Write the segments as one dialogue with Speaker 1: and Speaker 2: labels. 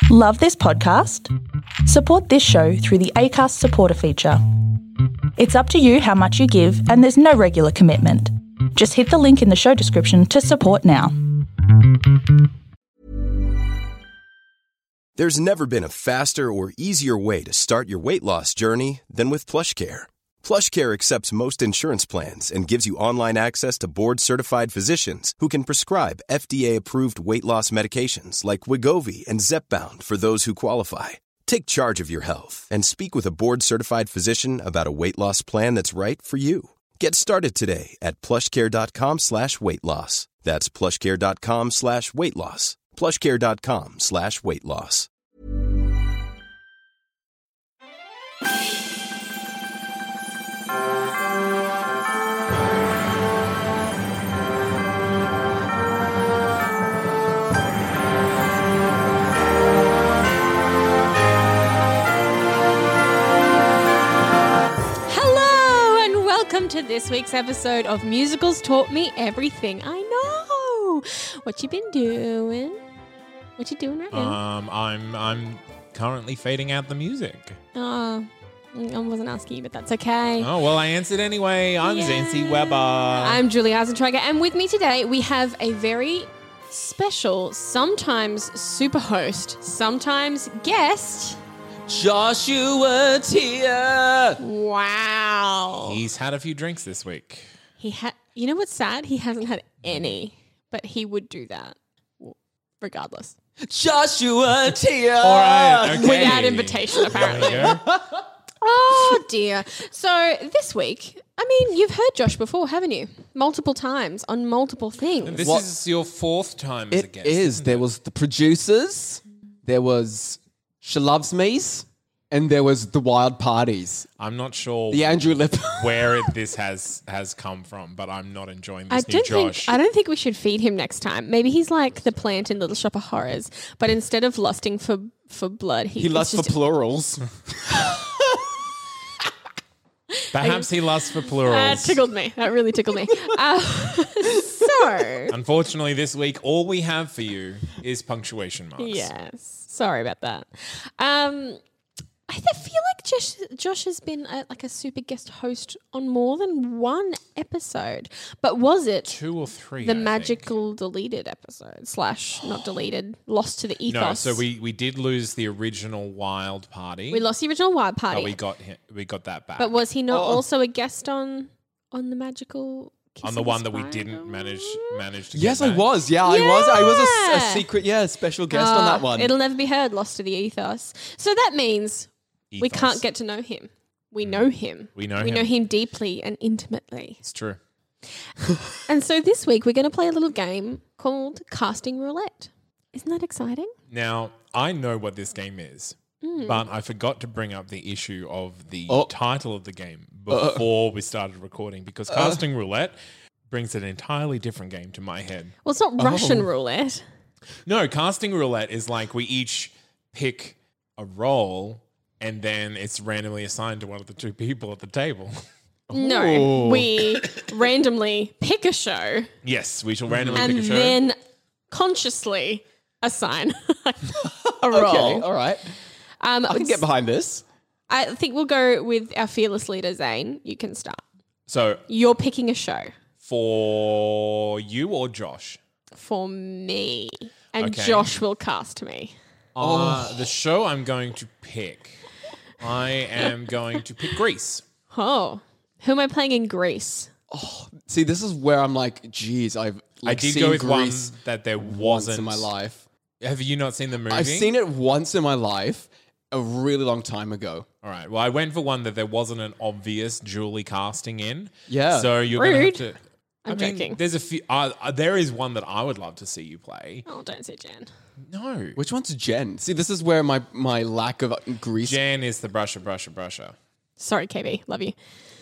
Speaker 1: Love this podcast? Support this show through the Acast supporter feature. It's up to you how much you give, and there's no regular commitment. Just hit the link in the show description to support now.
Speaker 2: There's never been a faster or easier way to start your weight loss journey than with PlushCare. PlushCare accepts most insurance plans and gives you online access to board-certified physicians who can prescribe FDA-approved weight loss medications like Wegovy and Zepbound for those who qualify. Take charge of your health and speak with a board-certified physician about a weight loss plan that's right for you. Get started today at plushcare.com/weight loss. That's plushcare.com/weight loss. plushcare.com/weight loss.
Speaker 3: Welcome to this week's episode of Musicals Taught Me Everything. I know. What you been doing? What you doing right now?
Speaker 4: I'm currently fading out the music.
Speaker 3: Oh, I wasn't asking you, but that's okay.
Speaker 4: Oh, well, I answered anyway. I'm Zancy Weber.
Speaker 3: I'm Julie Eisentrager, and with me today we have a very special, sometimes super host, sometimes guest,
Speaker 5: Joshua Tier.
Speaker 3: Wow.
Speaker 4: He's had a few drinks this week.
Speaker 3: You know what's sad? He hasn't had any, but he would do that regardless.
Speaker 5: Joshua Tier.
Speaker 4: All right, okay.
Speaker 3: Without invitation, apparently.
Speaker 4: There you go.
Speaker 3: Oh, dear. So this week, I mean, you've heard Josh before, haven't you? Multiple times on multiple things.
Speaker 4: This is your fourth time as a guest.
Speaker 5: It is. There was the producers. There was She Loves Me's. And there was the Wild Parties.
Speaker 4: I'm not sure
Speaker 5: The Andrew Lip.
Speaker 4: where this has come from, but I'm not enjoying this new Josh.
Speaker 3: I don't think we should feed him next time. Maybe he's like the plant in Little Shop of Horrors, but instead of lusting for blood,
Speaker 5: He lusts for plurals.
Speaker 4: Perhaps he lusts for plurals.
Speaker 3: That tickled me. That really tickled me. So,
Speaker 4: Unfortunately, this week, all we have for you is punctuation marks.
Speaker 3: yes. Sorry about that. I feel like Josh has been a super guest host on more than one episode. But was it
Speaker 4: 2 or 3?
Speaker 3: the magical deleted episode / not deleted, lost to the ethos?
Speaker 4: No, so we did lose the original Wild Party.
Speaker 3: We lost the original Wild Party.
Speaker 4: But we got that back.
Speaker 3: But was he not also a guest on the magical Kiss
Speaker 4: on the
Speaker 3: of
Speaker 4: one that we
Speaker 3: Spider?
Speaker 4: didn't manage to
Speaker 5: Yes,
Speaker 4: get
Speaker 5: I
Speaker 4: back?
Speaker 5: was. Yeah, I was. I was a secret, special guest on that one.
Speaker 3: It'll never be heard, lost to the ethos. So that means we can't get to know him. We know him.
Speaker 4: We know
Speaker 3: him deeply and intimately.
Speaker 4: It's true.
Speaker 3: And so this week we're going to play a little game called Casting Roulette. Isn't that exciting?
Speaker 4: Now, I know what this game is, but I forgot to bring up the issue of the title of the game before we started recording because Casting Roulette brings an entirely different game to my head.
Speaker 3: Well, it's not Russian roulette.
Speaker 4: No, Casting Roulette is like we each pick a role and then it's randomly assigned to one of the two people at the table.
Speaker 3: No, we randomly pick a show
Speaker 4: Yes, we shall randomly
Speaker 3: and
Speaker 4: pick a show.
Speaker 3: then consciously assign a role.
Speaker 5: Okay, all right. I can get behind this.
Speaker 3: I think we'll go with our fearless leader, Zane. You can start.
Speaker 4: So
Speaker 3: You're picking a show
Speaker 4: for you or Josh?
Speaker 3: for me, and
Speaker 4: Okay.
Speaker 3: Josh will cast me.
Speaker 4: The show I'm going to pick, I am going to pick Grease.
Speaker 3: Oh, who am I playing in Greece?
Speaker 5: See, this is where I'm like, geez, I
Speaker 4: did
Speaker 5: seen
Speaker 4: go with one
Speaker 5: Grease
Speaker 4: that there
Speaker 5: once
Speaker 4: wasn't
Speaker 5: in my life.
Speaker 4: Have you not seen the movie?
Speaker 5: I've seen it once in my life, a really long time ago.
Speaker 4: All right. Well, I went for one that there wasn't an obvious Julie casting in.
Speaker 5: Yeah.
Speaker 4: So you're going to
Speaker 3: Rude.
Speaker 4: have to.
Speaker 3: I'm joking.
Speaker 4: There's a few. There is one that I would love to see you play.
Speaker 3: Oh, don't say Jan.
Speaker 4: No.
Speaker 5: Which one's Jen? See, this is where my lack of Grease.
Speaker 4: Jan is the brusher.
Speaker 3: Sorry, KB. Love you.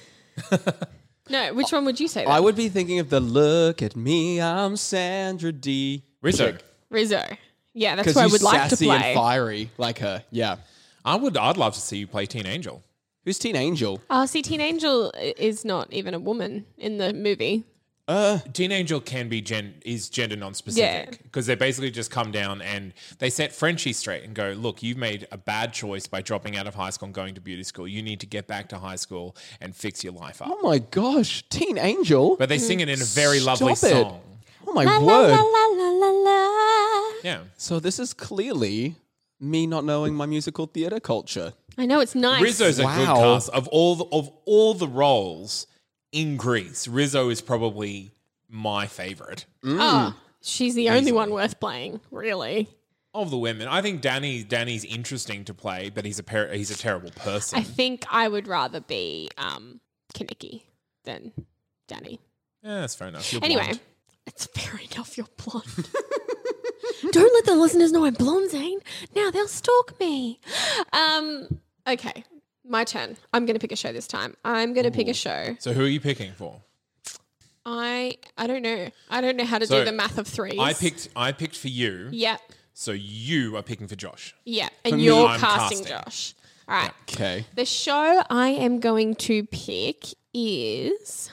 Speaker 3: No, which one would you say?
Speaker 5: I would be thinking of the look at me, I'm Sandra D.
Speaker 4: Rizzo.
Speaker 3: Rizzo. Yeah, that's
Speaker 5: Because
Speaker 3: who I
Speaker 5: he's
Speaker 3: would like to
Speaker 5: sassy
Speaker 3: play.
Speaker 5: and fiery like her. Yeah.
Speaker 4: I'd love to see you play Teen Angel.
Speaker 5: Who's Teen Angel?
Speaker 3: Oh, see, Teen Angel is not even a woman in the movie.
Speaker 4: Teen Angel can be gender non-specific because they basically just come down and they set Frenchie straight and go, look, you've made a bad choice by dropping out of high school and going to beauty school. You need to get back to high school and fix your life up.
Speaker 5: Oh my gosh, Teen Angel.
Speaker 4: But they sing it in a very lovely
Speaker 5: Stop it.
Speaker 4: song.
Speaker 5: Oh my
Speaker 3: La,
Speaker 5: word.
Speaker 3: la, la, la, la, la.
Speaker 4: Yeah.
Speaker 5: So this is clearly me not knowing my musical theatre culture.
Speaker 3: I know, it's nice.
Speaker 4: Rizzo's a good
Speaker 5: Wow.
Speaker 4: cast. Of all the roles in Grease, Rizzo is probably my favorite
Speaker 3: Oh, she's the only one worth playing, really.
Speaker 4: of the women. I think Danny's interesting to play, but he's a terrible person.
Speaker 3: I think I would rather be Kaneki than Danny.
Speaker 4: Yeah, that's fair enough. You're
Speaker 3: Anyway,
Speaker 4: blonde.
Speaker 3: it's fair enough you're blonde. Don't let the listeners know I'm blonde, Zane. Now they'll stalk me. Okay, my turn. I'm going to pick a show this time. I'm going to pick a show.
Speaker 4: So who are you picking for?
Speaker 3: I don't know. I don't know how to
Speaker 4: So,
Speaker 3: do the math of threes.
Speaker 4: I picked for you.
Speaker 3: Yeah,
Speaker 4: So you are picking for Josh.
Speaker 3: yeah. And
Speaker 5: me,
Speaker 3: you're
Speaker 4: I'm
Speaker 3: casting
Speaker 4: casting.
Speaker 3: Josh. All right.
Speaker 5: Okay.
Speaker 3: The show I am going to pick is...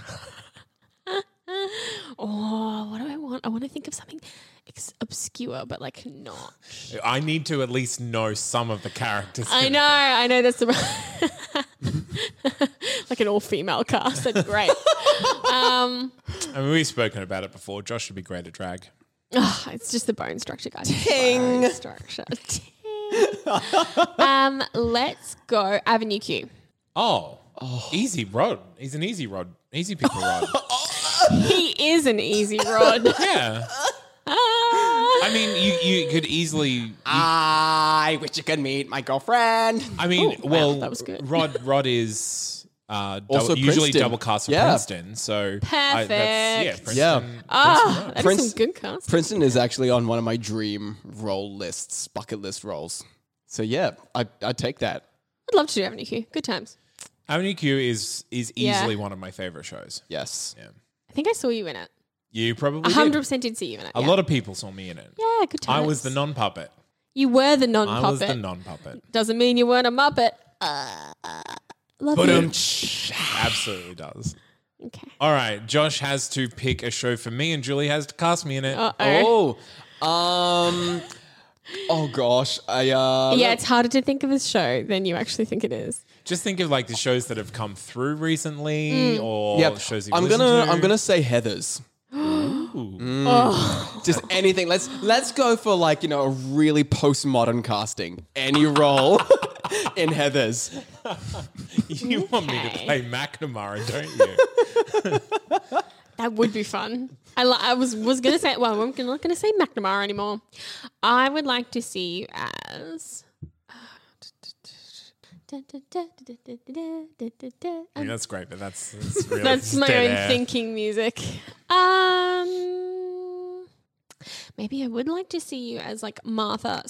Speaker 3: oh, what do I want? I want to think of something obscure, but like not.
Speaker 4: I need to at least know some of the characters.
Speaker 3: I know. That's the like an all-female cast. That's great.
Speaker 4: I mean, we've spoken about it before. Josh should be great at drag.
Speaker 3: It's just the bone structure, guys.
Speaker 5: Ting.
Speaker 3: Bone structure. Ting. Let's go Avenue Q.
Speaker 4: Oh, easy Rod. He's an easy Rod. Easy pick for Rod.
Speaker 3: He is an easy rod.
Speaker 4: Yeah. I mean, you could easily.
Speaker 5: I wish you could meet my girlfriend.
Speaker 4: I mean, well,
Speaker 3: that was good.
Speaker 4: Rod is
Speaker 5: Also
Speaker 4: usually
Speaker 5: Princeton.
Speaker 4: double cast for
Speaker 5: Yeah.
Speaker 4: Princeton. So
Speaker 3: Perfect.
Speaker 5: Yeah.
Speaker 3: That's
Speaker 5: Prince-
Speaker 3: some good cast.
Speaker 5: Princeton is actually on one of my dream role lists, bucket list roles. So yeah, I'd take that.
Speaker 3: I'd love to do Avenue Q. Good times.
Speaker 4: Avenue Q is easily
Speaker 3: Yeah.
Speaker 4: one of my favorite shows.
Speaker 5: Yes.
Speaker 4: Yeah.
Speaker 3: I think I saw you in it.
Speaker 4: You probably
Speaker 3: 100% did see you in it.
Speaker 4: A lot of people saw me in it.
Speaker 3: Yeah, good
Speaker 4: I
Speaker 3: times.
Speaker 4: was the non-puppet.
Speaker 3: You were the
Speaker 4: I
Speaker 3: non-puppet.
Speaker 4: was the non-puppet.
Speaker 3: Doesn't mean you weren't a Muppet. Love
Speaker 4: But
Speaker 3: you.
Speaker 4: absolutely does.
Speaker 3: Okay.
Speaker 4: All right, Josh has to pick a show for me, and Julie has to cast me in it.
Speaker 3: Uh-oh.
Speaker 5: Oh gosh.
Speaker 3: Yeah, it's harder to think of a show than you actually think it is.
Speaker 4: Just think of like the shows that have come through recently, or
Speaker 5: Yep.
Speaker 4: shows you've
Speaker 5: I'm
Speaker 4: listened
Speaker 5: gonna
Speaker 4: to.
Speaker 5: I'm gonna say Heathers. Just anything. Let's go for like, a really postmodern casting. Any role in Heathers.
Speaker 4: You want me to play McNamara, don't you?
Speaker 3: That would be fun. I was going to say, well, I'm not going to say McNamara anymore. I would like to see you as...
Speaker 4: I mean, that's great, but that's really
Speaker 3: That's my
Speaker 4: dead
Speaker 3: own
Speaker 4: air.
Speaker 3: thinking music. Maybe I would like to see you as like Martha /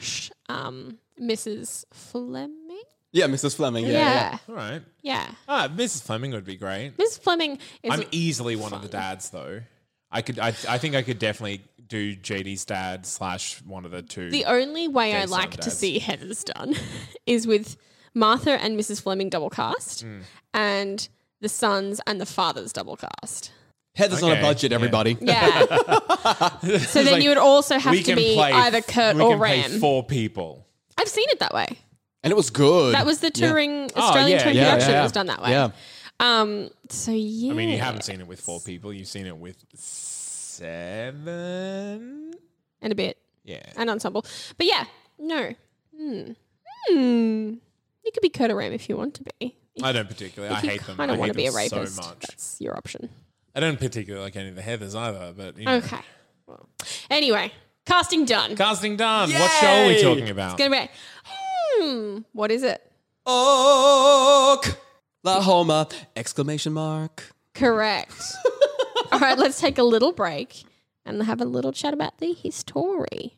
Speaker 3: Mrs. Fleming.
Speaker 5: Yeah, Mrs. Fleming.
Speaker 3: Yeah.
Speaker 4: All right.
Speaker 3: Yeah.
Speaker 4: Mrs. Fleming would be great.
Speaker 3: Mrs. Fleming is
Speaker 4: I'm easily one of the dads, though. I think I could definitely do JD's dad / one of the two.
Speaker 3: the only way I
Speaker 4: Gay
Speaker 3: like
Speaker 4: son
Speaker 3: to
Speaker 4: dads.
Speaker 3: see Heather's done is with Martha and Mrs. Fleming double cast and the sons and the fathers double cast.
Speaker 5: Heather's on a
Speaker 4: Okay,
Speaker 5: budget,
Speaker 4: yeah.
Speaker 5: everybody.
Speaker 3: Yeah. So then
Speaker 4: like,
Speaker 3: you would also have
Speaker 4: we
Speaker 3: to
Speaker 4: can
Speaker 3: be
Speaker 4: play
Speaker 3: either Kurt
Speaker 4: we
Speaker 3: or
Speaker 4: can play
Speaker 3: Ram.
Speaker 4: 4 people.
Speaker 3: I've seen it that way.
Speaker 5: And it was good.
Speaker 3: That was the touring
Speaker 4: Oh,
Speaker 3: Australian
Speaker 4: yeah,
Speaker 3: touring
Speaker 4: yeah,
Speaker 3: production
Speaker 5: yeah.
Speaker 3: that was done that way.
Speaker 5: Yeah.
Speaker 3: So yeah.
Speaker 4: I mean, you haven't seen it with 4 people. You've seen it with 7.
Speaker 3: And a bit.
Speaker 4: Yeah.
Speaker 3: An ensemble. But yeah, no. You could be Kurt or Ram if you want to be.
Speaker 4: I don't particularly. I hate them.
Speaker 3: I don't
Speaker 4: I
Speaker 3: want
Speaker 4: hate
Speaker 3: to be a
Speaker 4: them
Speaker 3: rapist.
Speaker 4: so much.
Speaker 3: That's your option.
Speaker 4: I don't particularly like any of the Heathers either. But you know.
Speaker 3: Okay. Well, anyway, casting done.
Speaker 4: Casting done. What show are we
Speaker 5: Yay!
Speaker 4: talking about?
Speaker 3: It's gonna be. What is it?
Speaker 5: Oklahoma! Exclamation mark.
Speaker 3: Correct. All right, let's take a little break and have a little chat about the history.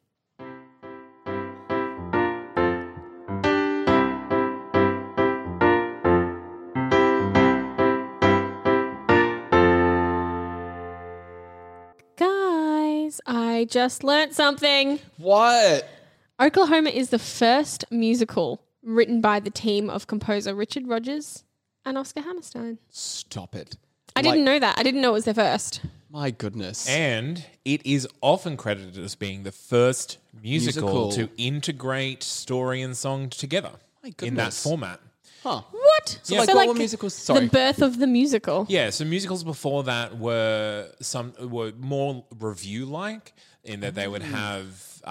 Speaker 3: Guys, I just learnt something.
Speaker 5: What?
Speaker 3: Oklahoma is the first musical written by the team of composer Richard Rodgers and Oscar Hammerstein.
Speaker 5: Stop it.
Speaker 3: I didn't know that. I didn't know it was their first.
Speaker 5: My goodness.
Speaker 4: And it is often credited as being the first musical to integrate story and song together in that format.
Speaker 5: Huh.
Speaker 3: What?
Speaker 5: So like what were musicals? Sorry.
Speaker 3: The birth of the musical.
Speaker 4: Yeah, so musicals before that were more review-like in that they would have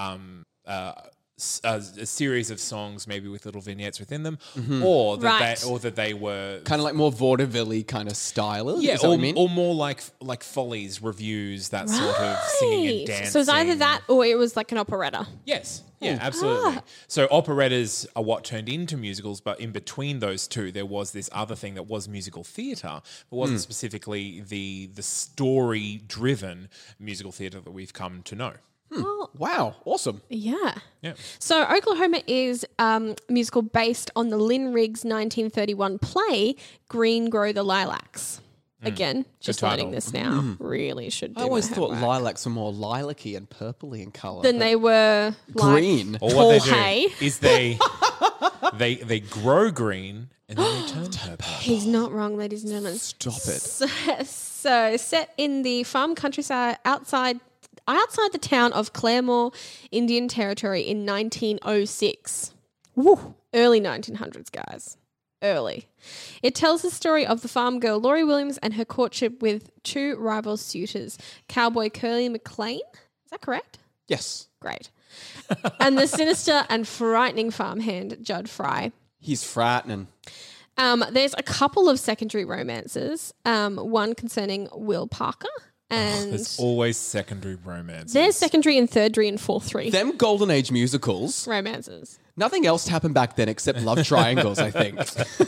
Speaker 4: a series of songs, maybe with little vignettes within them, or that they were
Speaker 5: kind of like more vaudeville-y kind of style.
Speaker 4: Yeah,
Speaker 5: is that what you mean?
Speaker 4: or more like Follies, reviews, that sort of singing and dancing.
Speaker 3: So it's either that or it was like an operetta.
Speaker 4: Yes. Yeah, absolutely. So operettas are what turned into musicals, but in between those two, there was this other thing that was musical theatre, but wasn't specifically the story-driven musical theatre that we've come to know.
Speaker 5: Wow, awesome.
Speaker 3: Yeah.
Speaker 4: Yeah.
Speaker 3: So Oklahoma is a musical based on the Lynn Riggs 1931 play Green Grow the Lilacs. Again, just learning this now. Really should do
Speaker 5: I always
Speaker 3: my
Speaker 5: thought
Speaker 3: homework.
Speaker 5: lilacs were more lilac-y and purpley in colour.
Speaker 3: Then they were like
Speaker 5: green.
Speaker 4: Or
Speaker 3: tall
Speaker 4: what they
Speaker 3: hay.
Speaker 4: do is they grow green and then they turn purple.
Speaker 3: He's not wrong, ladies and gentlemen.
Speaker 5: Stop it.
Speaker 3: So set in the farm countryside outside the town of Claremore, Indian Territory in 1906. Woo, early 1900s, guys. Early. It tells the story of the farm girl Laurie Williams and her courtship with two rival suitors, cowboy Curly McLean. Is that correct?
Speaker 5: Yes.
Speaker 3: Great. And the sinister and frightening farmhand, Judd Fry.
Speaker 5: He's frightening.
Speaker 3: There's a couple of secondary romances, one concerning Will Parker. And
Speaker 4: There's always secondary romance.
Speaker 3: there's secondary and thirdary and fourthary
Speaker 5: Them Golden Age musicals,
Speaker 3: romances.
Speaker 5: nothing else happened back then except love triangles, I think.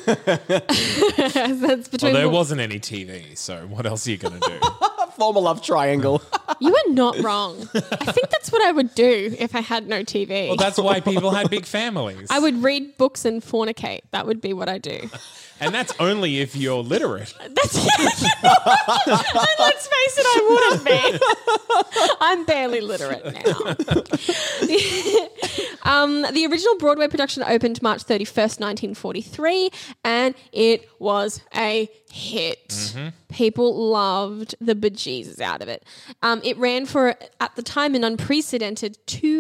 Speaker 3: That's between.
Speaker 4: Well, there wasn't any TV, so what else are you going to do?
Speaker 5: Form a love triangle.
Speaker 3: You are not wrong. I think that's what I would do if I had no TV.
Speaker 4: Well, that's why people had big families.
Speaker 3: I would read books and fornicate. That would be what I do.
Speaker 4: And that's only if you're literate.
Speaker 3: That's and let's face it, I wouldn't be. I'm barely literate now. The original Broadway production opened March 31st, 1943, and it was a hit.
Speaker 4: Mm-hmm.
Speaker 3: People loved the bejesus out of it. It ran for, at the time, an unprecedented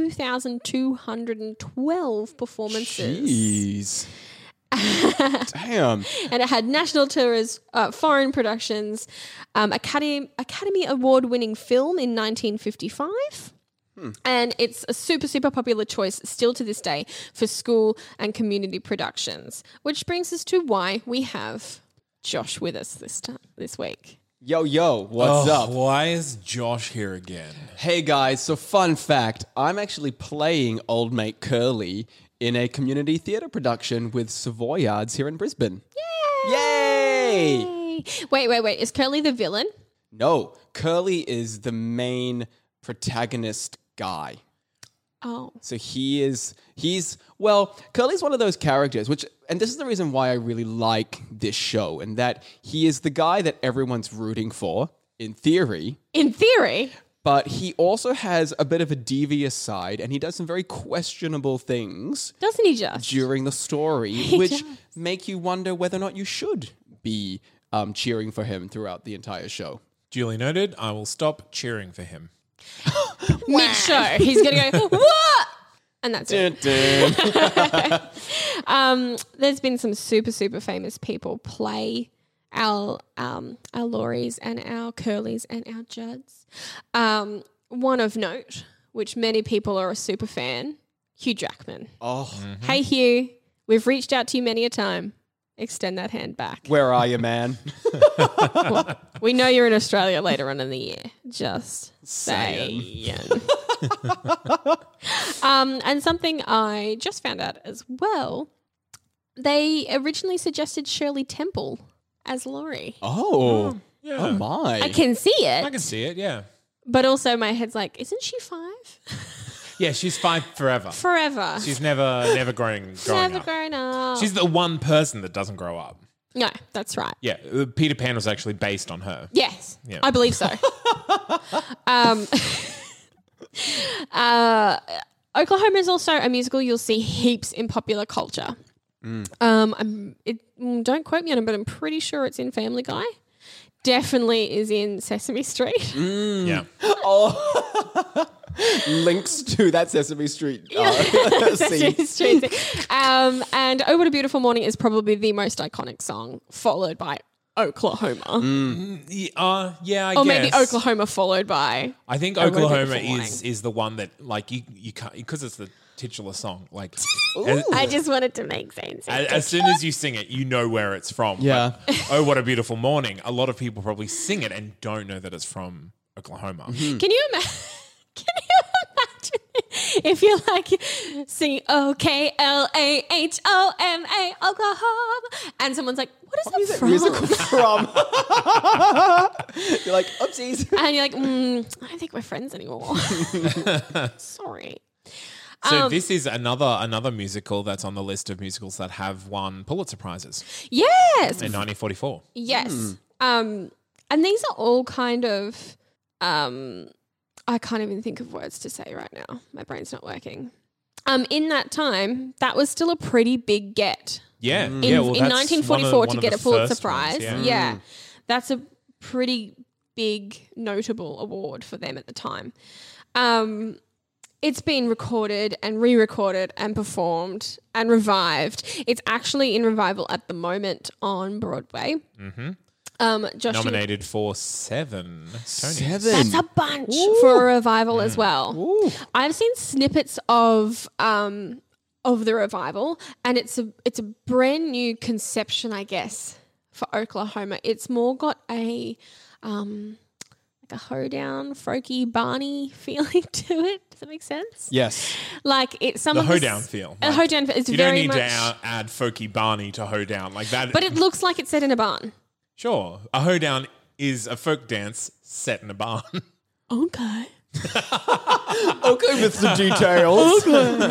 Speaker 3: 2,212 performances.
Speaker 5: Jeez. Damn.
Speaker 3: And it had national tours, foreign productions, Academy Award-winning film in 1955. And it's a super, super popular choice still to this day for school and community productions, which brings us to why we have Josh with us this week.
Speaker 5: Yo, what's up?
Speaker 4: Why is Josh here again?
Speaker 5: Hey guys, so fun fact, I'm actually playing old mate Curly in a community theatre production with Savoyards here in Brisbane. Yay!
Speaker 3: Wait. Is Curly the villain?
Speaker 5: No, Curly is the main protagonist guy.
Speaker 3: Oh.
Speaker 5: So Curly's one of those characters, and this is the reason why I really like this show, and that he is the guy that everyone's rooting for, in theory.
Speaker 3: In theory.
Speaker 5: But he also has a bit of a devious side, and he does some very questionable things
Speaker 3: Doesn't he just?
Speaker 5: during the story, which make you wonder whether or not you should be cheering for him throughout the entire show.
Speaker 4: Duly noted. I will stop cheering for him.
Speaker 3: Mid-show. He's going to go, what? And that's it. There's been some super, super famous people play our Lauries and our Curlies and our Judds. One of note, which many people are a super fan, Hugh Jackman.
Speaker 5: Oh,
Speaker 3: Hey, Hugh, we've reached out to you many a time. Extend that hand back.
Speaker 5: where are you, man?
Speaker 3: We know you're in Australia later on in the year. Just saying. And something I just found out as well, they originally suggested Shirley Temple as Laurie.
Speaker 5: Oh,
Speaker 4: Yeah.
Speaker 5: oh my.
Speaker 3: I can see it,
Speaker 4: I can see it, yeah.
Speaker 3: but also my head's like, isn't she 5?
Speaker 4: Yeah, she's 5 forever.
Speaker 3: Forever.
Speaker 4: She's never growing
Speaker 3: Never
Speaker 4: up.
Speaker 3: grown up.
Speaker 4: She's the one person that doesn't grow up.
Speaker 3: No, that's right.
Speaker 4: Yeah, Peter Pan was actually based on her.
Speaker 3: Yes,
Speaker 4: Yeah.
Speaker 3: I believe so. Oklahoma is also a musical you'll see heaps in popular culture. Don't quote me on it, but I'm pretty sure it's in Family Guy. definitely is in Sesame Street.
Speaker 4: Yeah.
Speaker 5: Links to that Sesame Street
Speaker 3: Sesame
Speaker 5: scene.
Speaker 3: Street. And Oh What a Beautiful Morning is probably the most iconic song, followed by Oklahoma.
Speaker 4: I
Speaker 3: Or
Speaker 4: guess.
Speaker 3: maybe Oklahoma followed by...
Speaker 4: I think
Speaker 3: Oh, What a
Speaker 4: Oklahoma
Speaker 3: Beautiful Morning.
Speaker 4: is the one that like you can't, because it's the titular song. Like
Speaker 3: I just wanted to make sense.
Speaker 4: as soon as you sing it, you know where it's from.
Speaker 5: Yeah.
Speaker 4: But, Oh What a Beautiful Morning. A lot of people probably sing it and don't know that it's from Oklahoma.
Speaker 3: Can you imagine? Can you imagine if you're like singing OKLAHOMA Oklahoma, and someone's like, "What is that from?"
Speaker 5: Musical from. You're like, oopsies.
Speaker 3: And you're like, I don't think we're friends anymore. Sorry.
Speaker 4: So this is another musical that's on the list of musicals that have won Pulitzer Prizes
Speaker 3: Yes.
Speaker 4: in 1944.
Speaker 3: Yes. And these are all kind of I can't even think of words to say right now. My brain's not working. In that time, that was still a pretty big get.
Speaker 4: Yeah.
Speaker 3: In,
Speaker 4: yeah, well,
Speaker 3: in
Speaker 4: that's
Speaker 3: 1944
Speaker 4: one
Speaker 3: to
Speaker 4: of
Speaker 3: get
Speaker 4: the
Speaker 3: a Pulitzer
Speaker 4: first ones,
Speaker 3: Prize.
Speaker 4: yeah.
Speaker 3: Yeah. That's a pretty big, notable award for them at the time. It's been recorded and re-recorded and performed and revived. It's actually in revival at the moment on Broadway. Mm-hmm. Josh,
Speaker 4: Nominated for 7 Tonys.
Speaker 3: that's a bunch for a revival as well. I've seen snippets of the revival, and it's a brand new conception, I guess, for Oklahoma. It's more got a like a hoedown, Frokey Barney feeling to it. Does that make sense?
Speaker 5: Yes.
Speaker 3: Like it's some
Speaker 4: The
Speaker 3: of the
Speaker 4: hoedown feel.
Speaker 3: A hoedown. It's
Speaker 4: You don't
Speaker 3: very
Speaker 4: need
Speaker 3: much.
Speaker 4: to add Folky Barney to hoedown like that.
Speaker 3: But it looks like it's set in a barn.
Speaker 4: Sure, a hoedown is a folk dance set in a barn.
Speaker 3: Okay.
Speaker 5: Okay, with the details.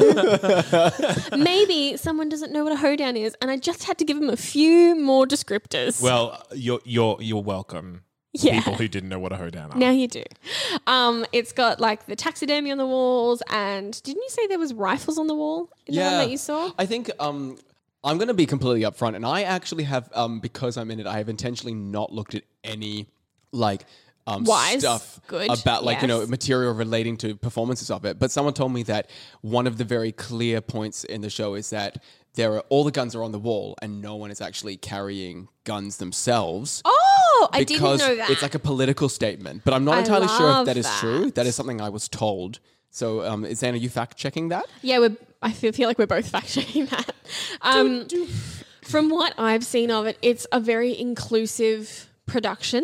Speaker 3: Maybe someone doesn't know what a hoedown is, and I just had to give them a few more descriptors.
Speaker 4: Well, you're welcome.
Speaker 3: Yeah.
Speaker 4: People who didn't know what a hoedown are.
Speaker 3: Now you do. It's got like the taxidermy on the walls, and didn't you say there was rifles on the wall in the one that you saw?
Speaker 5: I think I'm going to be completely upfront, and I actually have, because I'm in it, I have intentionally not looked at any like
Speaker 3: Wise.
Speaker 5: stuff
Speaker 3: Good.
Speaker 5: about like
Speaker 3: Yes.
Speaker 5: material relating to performances of it. But someone told me that one of the very clear points in the show is that all the guns are on the wall, and no one is actually carrying guns themselves.
Speaker 3: Oh, I didn't
Speaker 5: because
Speaker 3: know that.
Speaker 5: it's like a political statement, but I'm not
Speaker 3: I
Speaker 5: entirely sure if
Speaker 3: love
Speaker 5: that is true.
Speaker 3: that.
Speaker 5: That is something I was told. So, Zane, are you fact checking that?
Speaker 3: Yeah, I feel like we're both fact checking that. From what I've seen of it, it's a very inclusive production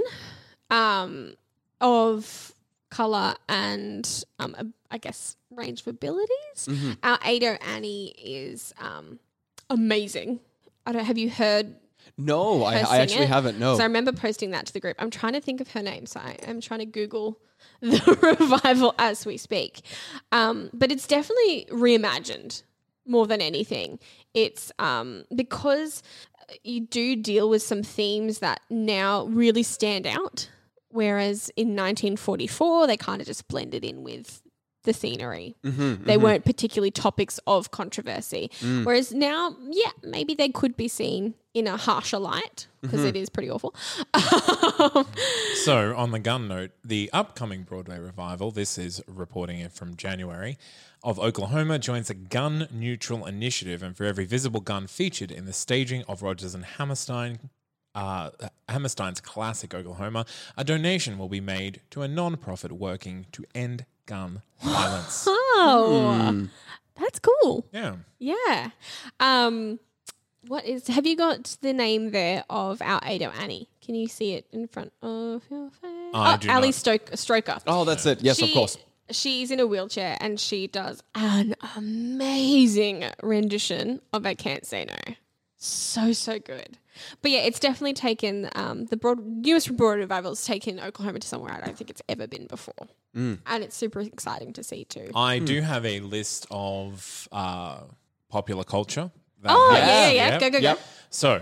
Speaker 3: of colour and I guess range of abilities. Our Ado Annie is amazing. Have you heard?
Speaker 5: No, I
Speaker 3: her sing
Speaker 5: actually
Speaker 3: it?
Speaker 5: haven't. No.
Speaker 3: So I remember posting that to the group. I'm trying to think of her name, so I am trying to Google the revival as we speak. But it's definitely reimagined more than anything. It's because you do deal with some themes that now really stand out, whereas in 1944 they kind of just blended in with the scenery. They weren't particularly topics of controversy. Whereas now, yeah, maybe they could be seen in a harsher light because it is pretty awful.
Speaker 4: So, on the gun note, the upcoming Broadway revival, this is reporting it from January, of Oklahoma joins a gun-neutral initiative, and for every visible gun featured in the staging of Rodgers and Hammerstein's classic Oklahoma, a donation will be made to a non-profit working to end gun violence.
Speaker 3: Oh, that's cool.
Speaker 4: Yeah.
Speaker 3: Yeah. Have you got the name there of our Ado Annie? Can you see it in front of your face?
Speaker 4: I do
Speaker 3: Ali
Speaker 4: not.
Speaker 3: Stroker.
Speaker 5: Oh, that's it. Yes, of course.
Speaker 3: She's in a wheelchair and she does an amazing rendition of I Can't Say No. So good. But yeah, it's definitely taken the newest Broadway revival has taken Oklahoma to somewhere I don't think it's ever been before. And it's super exciting to see too.
Speaker 4: I do have a list of popular culture. that
Speaker 3: Oh,
Speaker 4: has-
Speaker 3: yeah.
Speaker 4: Yep.
Speaker 3: Go.
Speaker 4: So,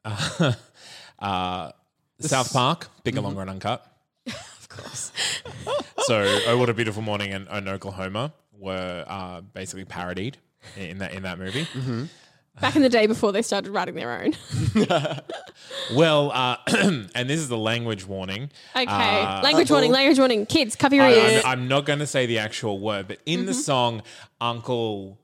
Speaker 4: South Park, Bigger, Longer, and Uncut.
Speaker 3: Of course.
Speaker 4: So, Oh, What a Beautiful Morning and Oklahoma were basically parodied in that movie.
Speaker 3: Back in the day before they started writing their own.
Speaker 4: Well, and this is the language warning.
Speaker 3: Okay. Language warning. Kids, cover your ears.
Speaker 4: I'm not going to say the actual word, but in the song Uncle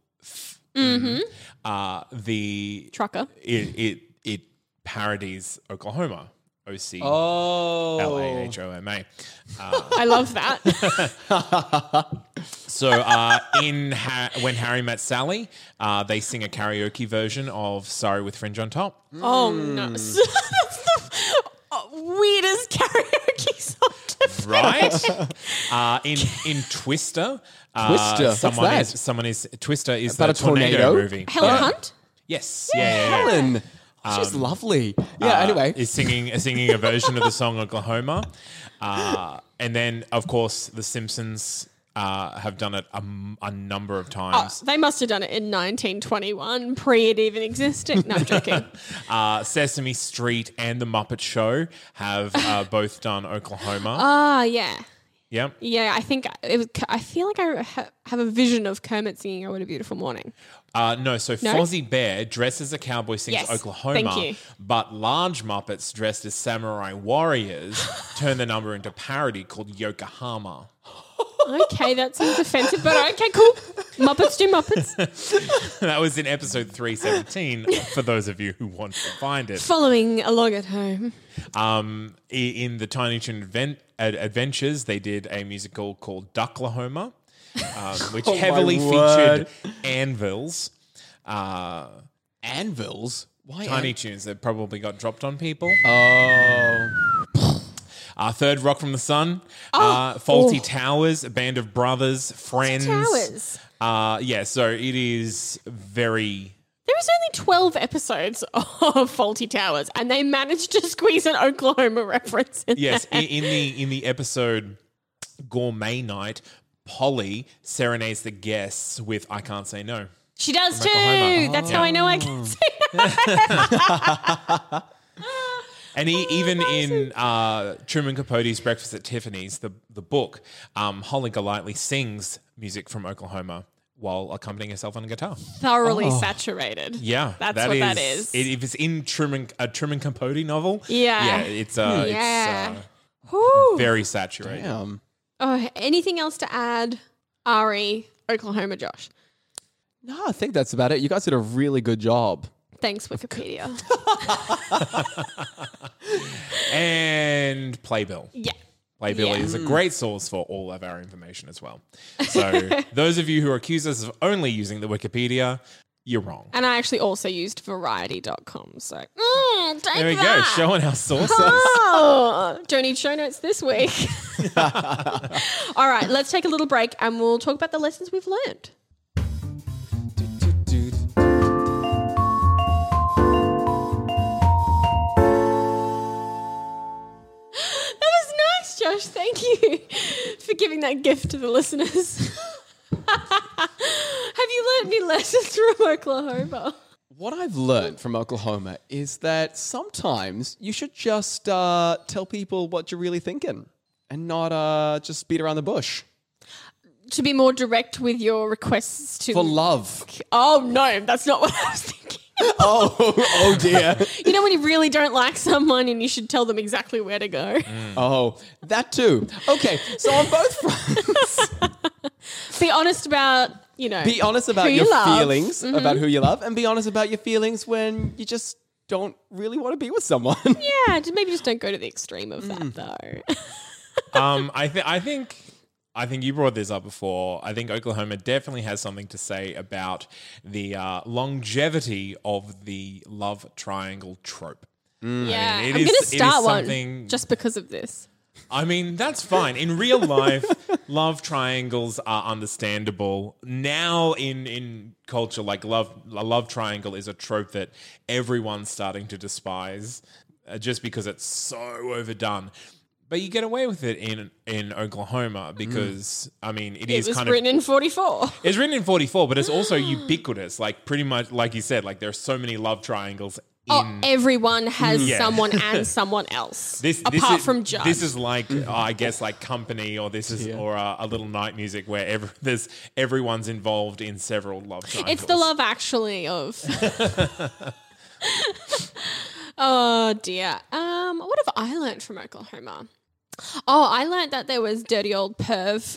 Speaker 4: the
Speaker 3: Trucker.
Speaker 4: it parodies Oklahoma. OC
Speaker 5: Oh.
Speaker 4: LAHOMA.
Speaker 3: I love that.
Speaker 4: So when Harry Met Sally, they sing a karaoke version of Sorry with Fringe on Top.
Speaker 3: Oh, no. That's the weirdest karaoke song to
Speaker 4: Right? In Twister,
Speaker 5: Twister?
Speaker 4: someone
Speaker 5: What's that?
Speaker 4: Twister is
Speaker 5: About
Speaker 4: the
Speaker 5: a tornado?
Speaker 4: movie.
Speaker 3: Helen Hunt?
Speaker 4: Yes. Yeah.
Speaker 5: Helen. She's lovely. Yeah, anyway.
Speaker 4: Is singing a version of the song Oklahoma. And then, of course, The Simpsons have done it a number of times.
Speaker 3: They must have done it in 1921, pre it even existing. No, I'm joking.
Speaker 4: Sesame Street and The Muppet Show have both done Oklahoma.
Speaker 3: Yeah.
Speaker 4: Yep.
Speaker 3: Yeah, I think I feel like I have a vision of Kermit singing "Oh What a Beautiful Morning."
Speaker 4: No, so Fozzie Bear dressed as a cowboy sings
Speaker 3: Yes,
Speaker 4: Oklahoma,
Speaker 3: thank you.
Speaker 4: but large Muppets dressed as samurai warriors turn the number into parody called Yokohama.
Speaker 3: Okay, that seems offensive, but okay, cool. Muppets do Muppets.
Speaker 4: That was in episode 317 for those of you who want to find it.
Speaker 3: Following along at home.
Speaker 4: In the Tiny Toon Adventures, they did a musical called Ducklahoma, which heavily featured anvils.
Speaker 5: Anvils? Why
Speaker 4: Tiny Toons that probably got dropped on people.
Speaker 5: Oh.
Speaker 4: Third Rock from the Sun. Faulty Towers, a band of brothers, friends.
Speaker 3: Towers.
Speaker 4: Yeah, so it is very...
Speaker 3: There was only 12 episodes of Faulty Towers, and they managed to squeeze an Oklahoma reference in
Speaker 4: Yes,
Speaker 3: there.
Speaker 4: in the episode Gourmet Night, Polly serenades the guests with I Can't Say No.
Speaker 3: She does too.
Speaker 4: Oklahoma.
Speaker 3: That's how I know I can say that.
Speaker 4: And even in Truman Capote's Breakfast at Tiffany's, the book, Holly Golightly sings music from Oklahoma while accompanying herself on a guitar.
Speaker 3: Thoroughly saturated.
Speaker 4: Yeah,
Speaker 3: That's what that is.
Speaker 4: If it's in a Truman Capote novel,
Speaker 3: Yeah.
Speaker 4: it's
Speaker 3: Whew.
Speaker 4: very saturated.
Speaker 5: Damn.
Speaker 3: Oh, anything else to add, Ari, Oklahoma, Josh?
Speaker 5: No, I think that's about it. You guys did a really good job.
Speaker 3: Thanks, Wikipedia.
Speaker 4: And Playbill.
Speaker 3: Yeah.
Speaker 4: Playbill
Speaker 3: Yeah.
Speaker 4: is a great source for all of our information as well. So those of you who accuse us of only using the Wikipedia, you're wrong.
Speaker 3: And I actually also used variety.com. So take
Speaker 4: There we go,
Speaker 3: that.
Speaker 4: showing our sources.
Speaker 3: Oh, don't need show notes this week. All right, let's take a little break and we'll talk about the lessons we've learned. That was nice, Josh. Thank you for giving that gift to the listeners. Have you learned any lessons from Oklahoma?
Speaker 5: What I've learned from Oklahoma is that sometimes you should just tell people what you're really thinking and not just beat around the bush.
Speaker 3: To be more direct with your requests to...
Speaker 5: For love.
Speaker 3: Oh, no, that's not what I was thinking.
Speaker 5: Oh dear.
Speaker 3: You know when you really don't like someone and you should tell them exactly where to go?
Speaker 5: Oh, that too. Okay, so on both fronts,
Speaker 3: Be honest about,
Speaker 5: be honest about
Speaker 3: who you
Speaker 5: your
Speaker 3: love.
Speaker 5: feelings about who you love, and be honest about your feelings when you just don't really want to be with someone.
Speaker 3: Yeah, maybe just don't go to the extreme of that, though.
Speaker 4: I think you brought this up before. I think Oklahoma definitely has something to say about the longevity of the love triangle trope.
Speaker 3: Yeah,
Speaker 4: it
Speaker 3: I'm
Speaker 4: is-
Speaker 3: going to
Speaker 4: it is
Speaker 3: start one
Speaker 4: something-
Speaker 3: just because of this.
Speaker 4: I mean, that's fine. In real life, love triangles are understandable. Now in culture, like a love triangle is a trope that everyone's starting to despise just because it's so overdone. But you get away with it in Oklahoma because, I mean, it is
Speaker 3: was
Speaker 4: kind of...
Speaker 3: written in 44.
Speaker 4: It's written in 44, but it's also ubiquitous. Like, pretty much, like you said, like, there are so many love triangles in...
Speaker 3: Everyone has
Speaker 4: Yeah.
Speaker 3: someone and someone else.
Speaker 4: This
Speaker 3: apart
Speaker 4: is,
Speaker 3: from Judge.
Speaker 4: This is like, I guess, like Company, or this is, or a Little Night Music, where everyone's involved in several love triangles.
Speaker 3: It's the Love Actually of... Oh dear. What have I learned from Oklahoma? Oh, I learned that there was dirty old perv.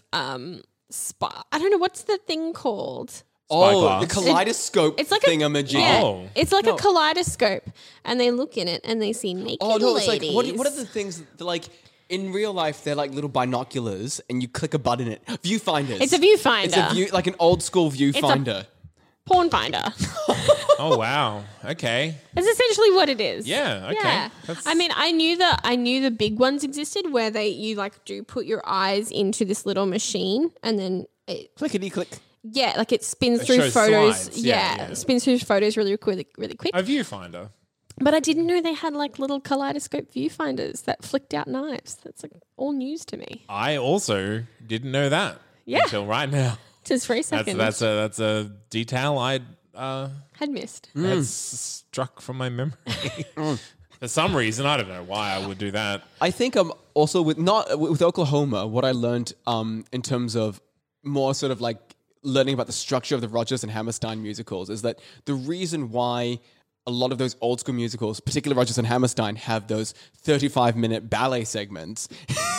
Speaker 3: I don't know what's the thing called.
Speaker 5: Oh, the
Speaker 4: Spyglass.
Speaker 5: kaleidoscope
Speaker 3: It's like
Speaker 5: thingamajig.
Speaker 3: Yeah,
Speaker 4: Oh.
Speaker 3: it's like a kaleidoscope, and they look in it and they see naked
Speaker 5: Oh no, it's like
Speaker 3: ladies.
Speaker 5: what are the things that, like in real life? They're like little binoculars, and you click a button in it. Viewfinders.
Speaker 3: It's a viewfinder.
Speaker 5: It's a view, like an old school viewfinder.
Speaker 3: Porn finder.
Speaker 4: Oh wow. Okay.
Speaker 3: That's essentially what it is.
Speaker 4: Yeah, okay.
Speaker 3: Yeah.
Speaker 4: That's-
Speaker 3: I mean, I knew the big ones existed where you like do put your eyes into this little machine and then it
Speaker 5: Clickety click.
Speaker 3: like it spins
Speaker 4: It
Speaker 3: through
Speaker 4: shows
Speaker 3: photos.
Speaker 4: slides.
Speaker 3: Yeah,
Speaker 4: Yeah.
Speaker 3: it spins through photos really quick.
Speaker 4: A viewfinder.
Speaker 3: But I didn't know they had like little kaleidoscope viewfinders that flicked out knives. That's like all news to me.
Speaker 4: I also didn't know that
Speaker 3: Yeah.
Speaker 4: until right now.
Speaker 3: Just for a second.
Speaker 4: That's a detail I
Speaker 3: had missed.
Speaker 4: that's struck from my memory. For some reason, I don't know why I would do that.
Speaker 5: I think also with Oklahoma, what I learned in terms of more sort of like learning about the structure of the Rodgers and Hammerstein musicals is that the reason why a lot of those old school musicals, particularly Rodgers and Hammerstein, have those 35-minute ballet segments,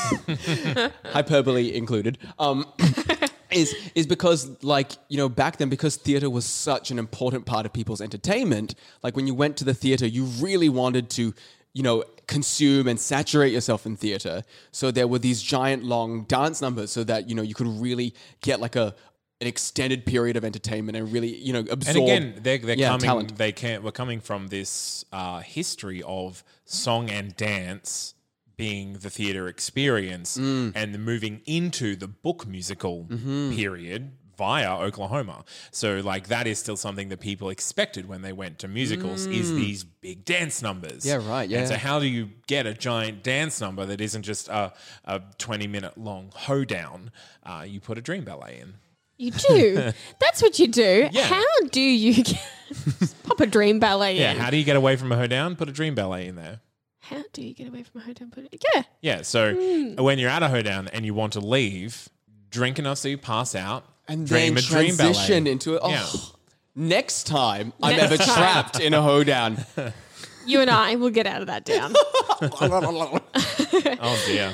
Speaker 5: hyperbole included, is because, like, you know, back then, because theater was such an important part of people's entertainment, like when you went to the theater, you really wanted to, you know, consume and saturate yourself in theater. So there were these giant long dance numbers so that, you know, you could really get like an extended period of entertainment and really, you know, absorb.
Speaker 4: And again, they're coming.
Speaker 5: talent.
Speaker 4: We're coming from this history of song and dance being the theatre experience, and the moving into the book musical period via Oklahoma. So, like, that is still something that people expected when they went to musicals is these big dance numbers.
Speaker 5: Yeah, right, yeah.
Speaker 4: And so, how do you get a giant dance number that isn't just a 20-minute long hoedown? You put a dream ballet in.
Speaker 3: You do. That's what you do.
Speaker 4: Yeah.
Speaker 3: How do you pop a dream ballet
Speaker 4: Yeah,
Speaker 3: in?
Speaker 4: how do you get away from a hoedown? Put a dream ballet in there.
Speaker 3: How do you get away from a hotel? Yeah.
Speaker 4: Yeah, so when you're at a hoedown and you want to leave, drink enough so you pass out,
Speaker 5: and
Speaker 4: dream
Speaker 5: then
Speaker 4: a dream ballet.
Speaker 5: transition into it. Oh,
Speaker 4: Yeah.
Speaker 5: next time I'm
Speaker 3: Next
Speaker 5: ever
Speaker 3: time.
Speaker 5: trapped in a hoedown.
Speaker 3: You and I will get out of that down.
Speaker 4: Oh dear.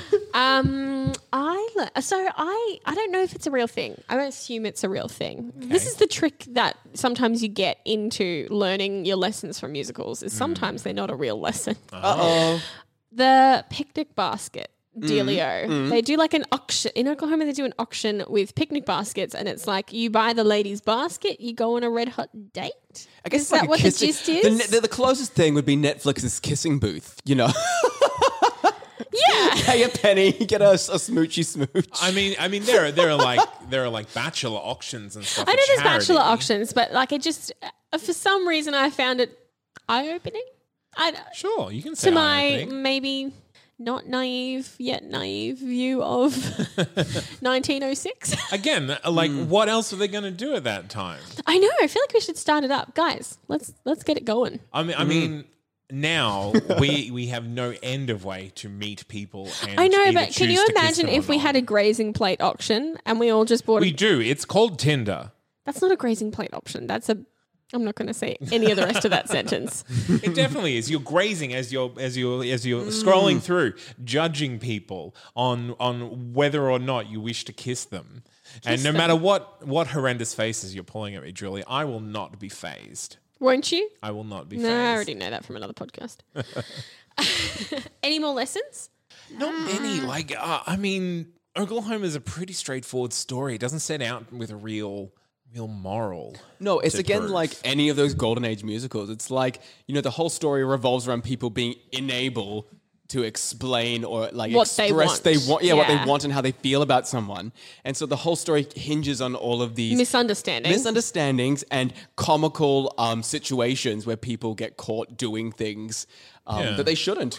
Speaker 3: I don't know if it's a real thing. I don't assume it's a real thing. This is the trick that sometimes you get into learning your lessons from musicals is sometimes they're not a real lesson.
Speaker 5: Uh-oh.
Speaker 3: The picnic basket dealio. They do like an auction. In Oklahoma, they do an auction with picnic baskets, and it's like you buy the lady's basket, you go on a red hot date.
Speaker 5: I guess
Speaker 3: Is
Speaker 5: it's like
Speaker 3: that
Speaker 5: a
Speaker 3: what
Speaker 5: kissing-
Speaker 3: the gist is?
Speaker 5: The closest thing would be Netflix's kissing booth, you know.
Speaker 3: Yeah.
Speaker 5: Pay a penny, get a smoochy smooch.
Speaker 4: I mean, there are like bachelor auctions and stuff.
Speaker 3: I know
Speaker 4: for
Speaker 3: there's
Speaker 4: charity.
Speaker 3: bachelor auctions, but like it just, for some reason, I found it eye-opening.
Speaker 4: Sure, you can say
Speaker 3: To my
Speaker 4: eye-opening.
Speaker 3: maybe not naive yet naive view of 1906.
Speaker 4: Again, like what else are they going to do at that time?
Speaker 3: I know. I feel like we should start it up, guys. Let's get it going.
Speaker 4: I mean. Now we have no end of way to meet people. And
Speaker 3: I know,
Speaker 4: either
Speaker 3: but can
Speaker 4: choose
Speaker 3: you
Speaker 4: to kiss
Speaker 3: imagine
Speaker 4: them or
Speaker 3: if we
Speaker 4: not.
Speaker 3: had a grazing plate auction and we all just bought
Speaker 4: We do. It's called Tinder.
Speaker 3: That's not a grazing plate option. That's a. I'm not going to say any of the rest of that sentence.
Speaker 4: It definitely is. You're grazing as you're scrolling through, judging people on whether or not you wish to kiss them. And no matter what horrendous faces you're pulling at me, Julie, I will not be phased.
Speaker 3: Won't you?
Speaker 4: I will not be
Speaker 3: No,
Speaker 4: phased.
Speaker 3: I already know that from another podcast. Any more lessons?
Speaker 4: Not many. Like, I mean, Oklahoma is a pretty straightforward story. It doesn't set out with a real moral.
Speaker 5: No, it's
Speaker 4: to
Speaker 5: again
Speaker 4: prove.
Speaker 5: like any of those Golden Age musicals. It's like, you know, the whole story revolves around people being unable to explain or like
Speaker 3: What they
Speaker 5: express
Speaker 3: want.
Speaker 5: what they
Speaker 3: Yeah.
Speaker 5: want and how they feel about someone. And so the whole story hinges on all of these misunderstandings and comical situations where people get caught doing things that they shouldn't.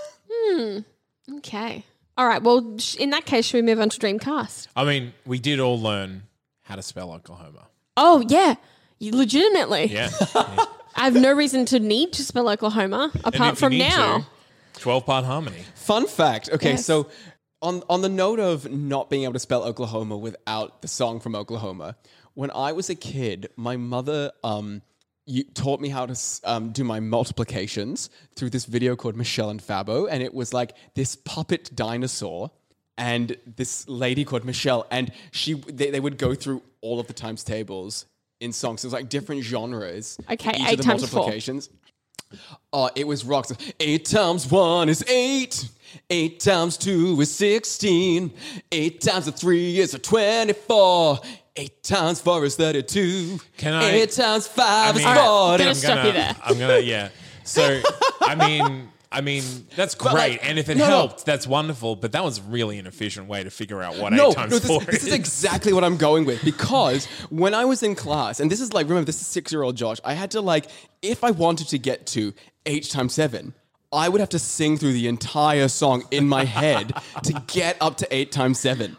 Speaker 3: Okay. All right. Well, in that case, should we move on to Dreamcast?
Speaker 4: I mean, we did all learn how to spell Oklahoma.
Speaker 3: Oh, yeah. Legitimately.
Speaker 4: Yeah.
Speaker 3: I have no reason to need to spell Oklahoma
Speaker 4: And
Speaker 3: apart
Speaker 4: if you
Speaker 3: from
Speaker 4: need
Speaker 3: now.
Speaker 4: to, 12-part harmony.
Speaker 5: Fun fact. Okay,
Speaker 3: Yes.
Speaker 5: so on the note of not being able to spell Oklahoma without the song from Oklahoma, when I was a kid, my mother you taught me how to do my multiplications through this video called Michelle and Fabo, and it was like this puppet dinosaur and this lady called Michelle, and they would go through all of the times tables in songs. So it was like different genres.
Speaker 3: Okay,
Speaker 5: each
Speaker 3: 8
Speaker 5: of the
Speaker 3: times 4.
Speaker 5: multiplications. Oh, it was rocks. 8 times 1 is 8. 8 times 2 is 16. 8 times 3 is 24. 8 times 4 is 32. 8 times 5 is 40.
Speaker 3: I'm gonna stop you there.
Speaker 4: I'm gonna, yeah. So, I mean, that's great.
Speaker 5: like,
Speaker 4: and if it
Speaker 5: no.
Speaker 4: helped, that's wonderful. But that was a really inefficient way to figure out what 8
Speaker 5: No,
Speaker 4: times 4
Speaker 5: this is exactly what I'm going with, because when I was in class, and this is like, remember, this is 6-year-old Josh, I had to like, if I wanted to get to 8 times 7, I would have to sing through the entire song in my head to get up to 8 times 7.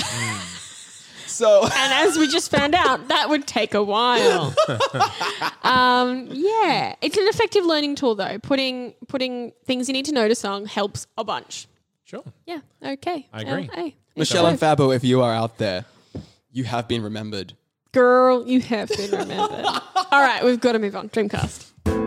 Speaker 5: So,
Speaker 3: And as we just found out, that would take a while. Yeah, it's an effective learning tool though. Putting things you need to know to song helps a bunch.
Speaker 4: Sure.
Speaker 3: Yeah. Okay.
Speaker 4: I agree.
Speaker 3: LA.
Speaker 5: Michelle and Fabo, if you are out there, you have been remembered.
Speaker 3: Girl, you have been remembered. All right, we've got to move on. Dreamcast.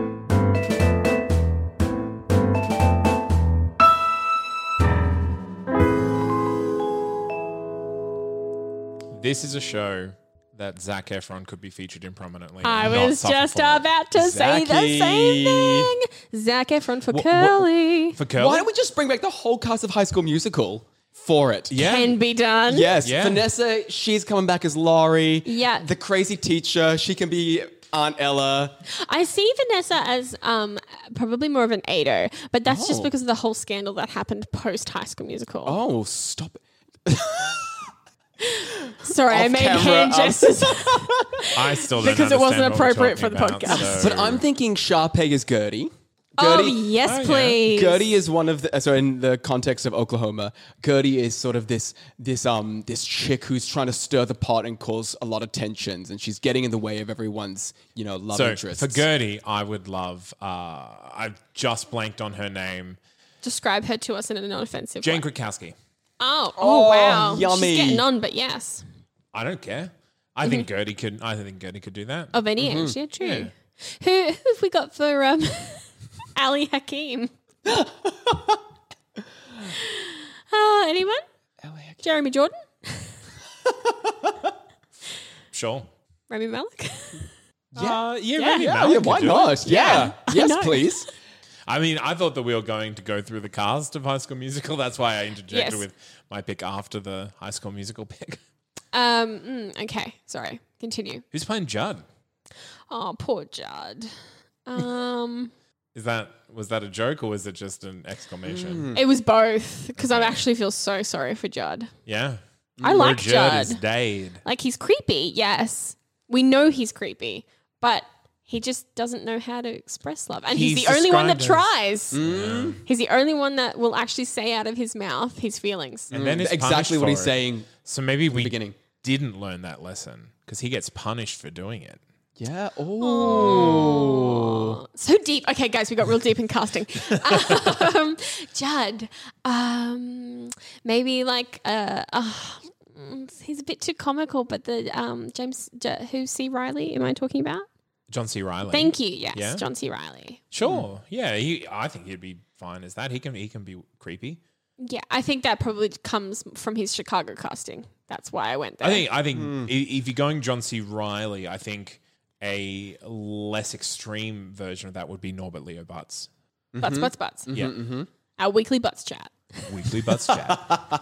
Speaker 4: This is a show that Zac Efron could be featured in prominently.
Speaker 3: I
Speaker 4: and not
Speaker 3: was
Speaker 4: suffer
Speaker 3: just
Speaker 4: from it.
Speaker 3: about to say the
Speaker 5: Zachy.
Speaker 3: same thing. Zac Efron for Curly.
Speaker 4: For Curly?
Speaker 5: Why don't we just bring back the whole cast of High School Musical for it?
Speaker 4: Yeah.
Speaker 3: Can be done.
Speaker 5: Yes,
Speaker 4: Yeah.
Speaker 5: Vanessa, she's coming back as Laurie.
Speaker 3: Yeah.
Speaker 5: The crazy teacher, she can be Aunt Ella.
Speaker 3: I see Vanessa as probably more of an Ado, but that's just because of the whole scandal that happened post High School Musical.
Speaker 5: Oh, stop it.
Speaker 3: Sorry, I
Speaker 5: Off
Speaker 3: made
Speaker 5: camera,
Speaker 3: hand gestures.
Speaker 4: I still don't
Speaker 3: Because it wasn't
Speaker 4: understand what we're
Speaker 3: appropriate for
Speaker 4: talking
Speaker 3: the
Speaker 4: about,
Speaker 3: podcast.
Speaker 4: so-
Speaker 5: But I'm thinking Sharpay is Gertie.
Speaker 3: Oh,
Speaker 5: Gertie,
Speaker 3: yes,
Speaker 4: yeah.
Speaker 3: please.
Speaker 5: Gertie is one of the, so in the context of Oklahoma, Gertie is sort of this chick who's trying to stir the pot and cause a lot of tensions, and she's getting in the way of everyone's, love
Speaker 4: So
Speaker 5: interests.
Speaker 4: for Gertie, I would love. I've just blanked on her name.
Speaker 3: Describe her to us in a non-offensive
Speaker 4: Jane
Speaker 3: way.
Speaker 4: Krakowski.
Speaker 3: Oh,
Speaker 5: Oh,
Speaker 3: wow.
Speaker 5: yummy.
Speaker 3: She's getting on, but yes.
Speaker 4: I don't care. I think Gertie could. I think Gertie could do that.
Speaker 3: Of any age, yeah, true.
Speaker 4: Yeah.
Speaker 3: Who have we got for Ali Hakim? Anyone? Jeremy Jordan?
Speaker 4: Sure.
Speaker 3: Rami Malek?
Speaker 4: Rami
Speaker 5: yeah,
Speaker 4: Malek could
Speaker 5: why
Speaker 4: do it.
Speaker 5: not? Yeah. Yes,
Speaker 3: know.
Speaker 5: please.
Speaker 4: I mean, I thought that we were going to go through the cast of High School Musical. That's why I interjected
Speaker 3: Yes.
Speaker 4: with my pick after the High School Musical pick.
Speaker 3: Okay, sorry. Continue.
Speaker 4: Who's playing Judd?
Speaker 3: Oh, poor Judd.
Speaker 4: Was that a joke or was it just an exclamation?
Speaker 3: It was both because I actually feel so sorry for Judd.
Speaker 4: Yeah.
Speaker 3: I like
Speaker 4: Judd
Speaker 3: Judd.
Speaker 4: is Dade.
Speaker 3: Like, he's creepy, yes. We know he's creepy, but he just doesn't know how to express love. And he's
Speaker 4: He's
Speaker 3: the only one that
Speaker 4: described as-
Speaker 3: tries. He's the only one that will actually say out of his mouth his feelings.
Speaker 4: And then is
Speaker 5: Exactly
Speaker 4: punished
Speaker 5: what he's
Speaker 4: for it.
Speaker 5: saying.
Speaker 4: So maybe we
Speaker 5: beginning.
Speaker 4: didn't learn that lesson because he gets punished for doing it.
Speaker 5: Yeah. Oh.
Speaker 3: So deep. Okay, guys, we got real deep in casting. Judd, maybe like he's a bit too comical, but the who's C. Riley am I talking about?
Speaker 4: John C. Reilly.
Speaker 3: Thank you. Yes,
Speaker 4: Yeah.
Speaker 3: John C. Riley.
Speaker 4: Sure. Yeah. I think he'd be fine as that. He can be creepy.
Speaker 3: Yeah, I think that probably comes from his Chicago casting. That's why I went there.
Speaker 4: I think if you're going John C. Reilly, I think a less extreme version of that would be Norbert Leo Butts.
Speaker 3: Butts.
Speaker 4: Yeah.
Speaker 3: Our weekly Butts chat.
Speaker 4: Weekly Butts chat.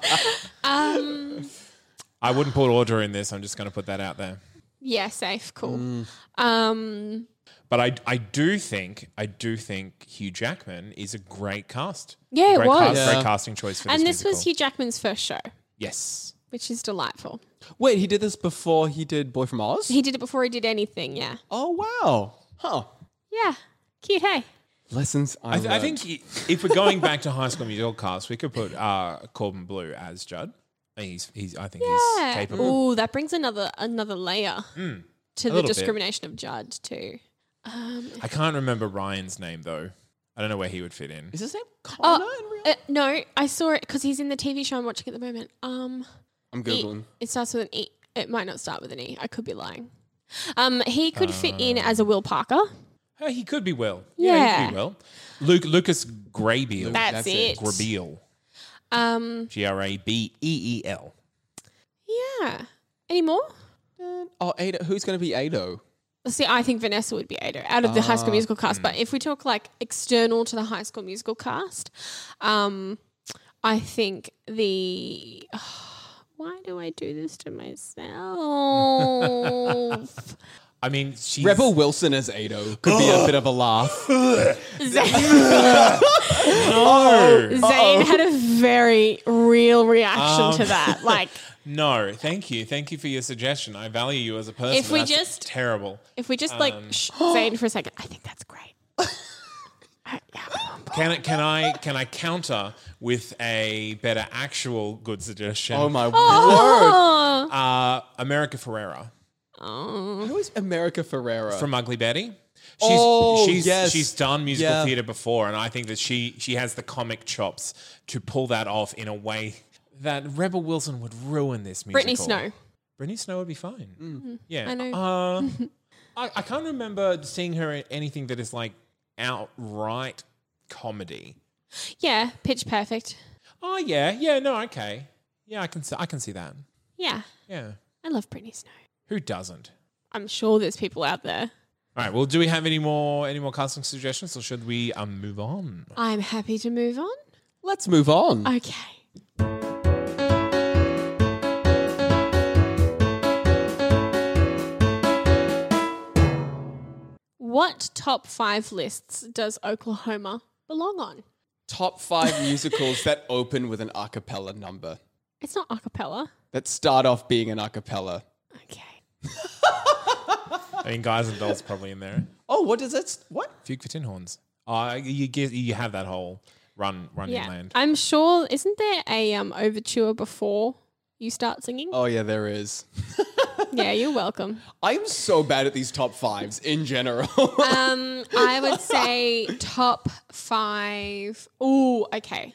Speaker 4: I wouldn't put order in this. I'm just going to put that out there.
Speaker 3: Yeah, safe, cool.
Speaker 4: But I do think Hugh Jackman is a great cast.
Speaker 3: Yeah, it
Speaker 4: great
Speaker 3: was.
Speaker 4: Cast,
Speaker 5: Yeah.
Speaker 4: Great casting choice for
Speaker 3: And
Speaker 4: this
Speaker 3: this was
Speaker 4: musical.
Speaker 3: Hugh Jackman's first show,
Speaker 4: Yes.
Speaker 3: which is delightful.
Speaker 5: Wait, he did this before he did Boy from Oz?
Speaker 3: He did it before he did anything. Yeah,
Speaker 5: Oh, wow. Huh.
Speaker 3: yeah, cute. Hey,
Speaker 5: Lessons I
Speaker 4: I
Speaker 5: learned.
Speaker 4: think if we're going back to High School Musical cast, we could put Corbin Bleu as Judd. I think he's capable.
Speaker 3: Ooh, that brings another layer to the
Speaker 4: little bit.
Speaker 3: discrimination of Judd too.
Speaker 4: I can't remember Ryan's name though. I don't know where he would fit in.
Speaker 5: Is his name Connor in real?
Speaker 3: No, I saw it because he's in the TV show I'm watching at the moment.
Speaker 5: I'm Googling.
Speaker 3: It starts with an E. It might not start with an E. I could be lying. He could fit in as a Will Parker.
Speaker 4: He could be Will.
Speaker 3: Yeah.
Speaker 4: He could be Will. Lucas Grabeel.
Speaker 3: That's it.
Speaker 4: Grabeel. Grabeel.
Speaker 3: Yeah. Any more?
Speaker 5: Oh, Ado. Who's going to be Ado?
Speaker 3: See, I think Vanessa would be Ado out of the High School Musical cast. But if we talk like external to the High School Musical cast, I think why do I do this to myself?
Speaker 4: I mean, she's...
Speaker 5: Rebel Wilson as Ado could be a bit of a laugh.
Speaker 4: No.
Speaker 3: Zane had a very real reaction to that. Like,
Speaker 4: no, thank you. Thank you for your suggestion. I value you as a person.
Speaker 3: If we
Speaker 4: That's
Speaker 3: just-
Speaker 4: terrible.
Speaker 3: if we just Zane for a second, I think that's great.
Speaker 4: Can I counter with a better actual good suggestion?
Speaker 5: Oh my word!
Speaker 4: America Ferrera
Speaker 5: Who is America Ferrera?
Speaker 4: from Ugly Betty.
Speaker 5: Yes.
Speaker 4: She's done musical
Speaker 5: Yeah.
Speaker 4: theatre before, and I think that she has the comic chops to pull that off in a way that Rebel Wilson would ruin this musical.
Speaker 3: Brittany Snow.
Speaker 4: Brittany Snow would be fine. Yeah,
Speaker 3: I know.
Speaker 4: I can't remember seeing her in anything that is like outright comedy.
Speaker 3: Yeah, Pitch Perfect.
Speaker 4: Oh yeah, no, okay, yeah, I can see that.
Speaker 3: Yeah,
Speaker 4: Yeah,
Speaker 3: I love Brittany Snow.
Speaker 4: who doesn't?
Speaker 3: I'm sure there's people out there.
Speaker 4: All right, well, do we have any more casting suggestions, or should we move on?
Speaker 3: I'm happy to move on.
Speaker 5: Let's move on.
Speaker 3: Okay. What top 5 lists does Oklahoma belong on?
Speaker 5: Top 5 musicals that open with an a cappella number.
Speaker 3: It's not a cappella.
Speaker 5: That start off being an a cappella.
Speaker 3: Okay.
Speaker 4: I mean, Guys and Dolls probably in there.
Speaker 5: Oh, what is it? What?
Speaker 4: Fugue for Tin Horns. You have that whole run
Speaker 3: Yeah.
Speaker 4: inland.
Speaker 3: I'm sure, isn't there a overture before you start singing?
Speaker 5: Oh yeah, there is.
Speaker 3: Yeah, you're welcome.
Speaker 5: I'm so bad at these top 5s in general.
Speaker 3: I would say top 5. Ooh, okay.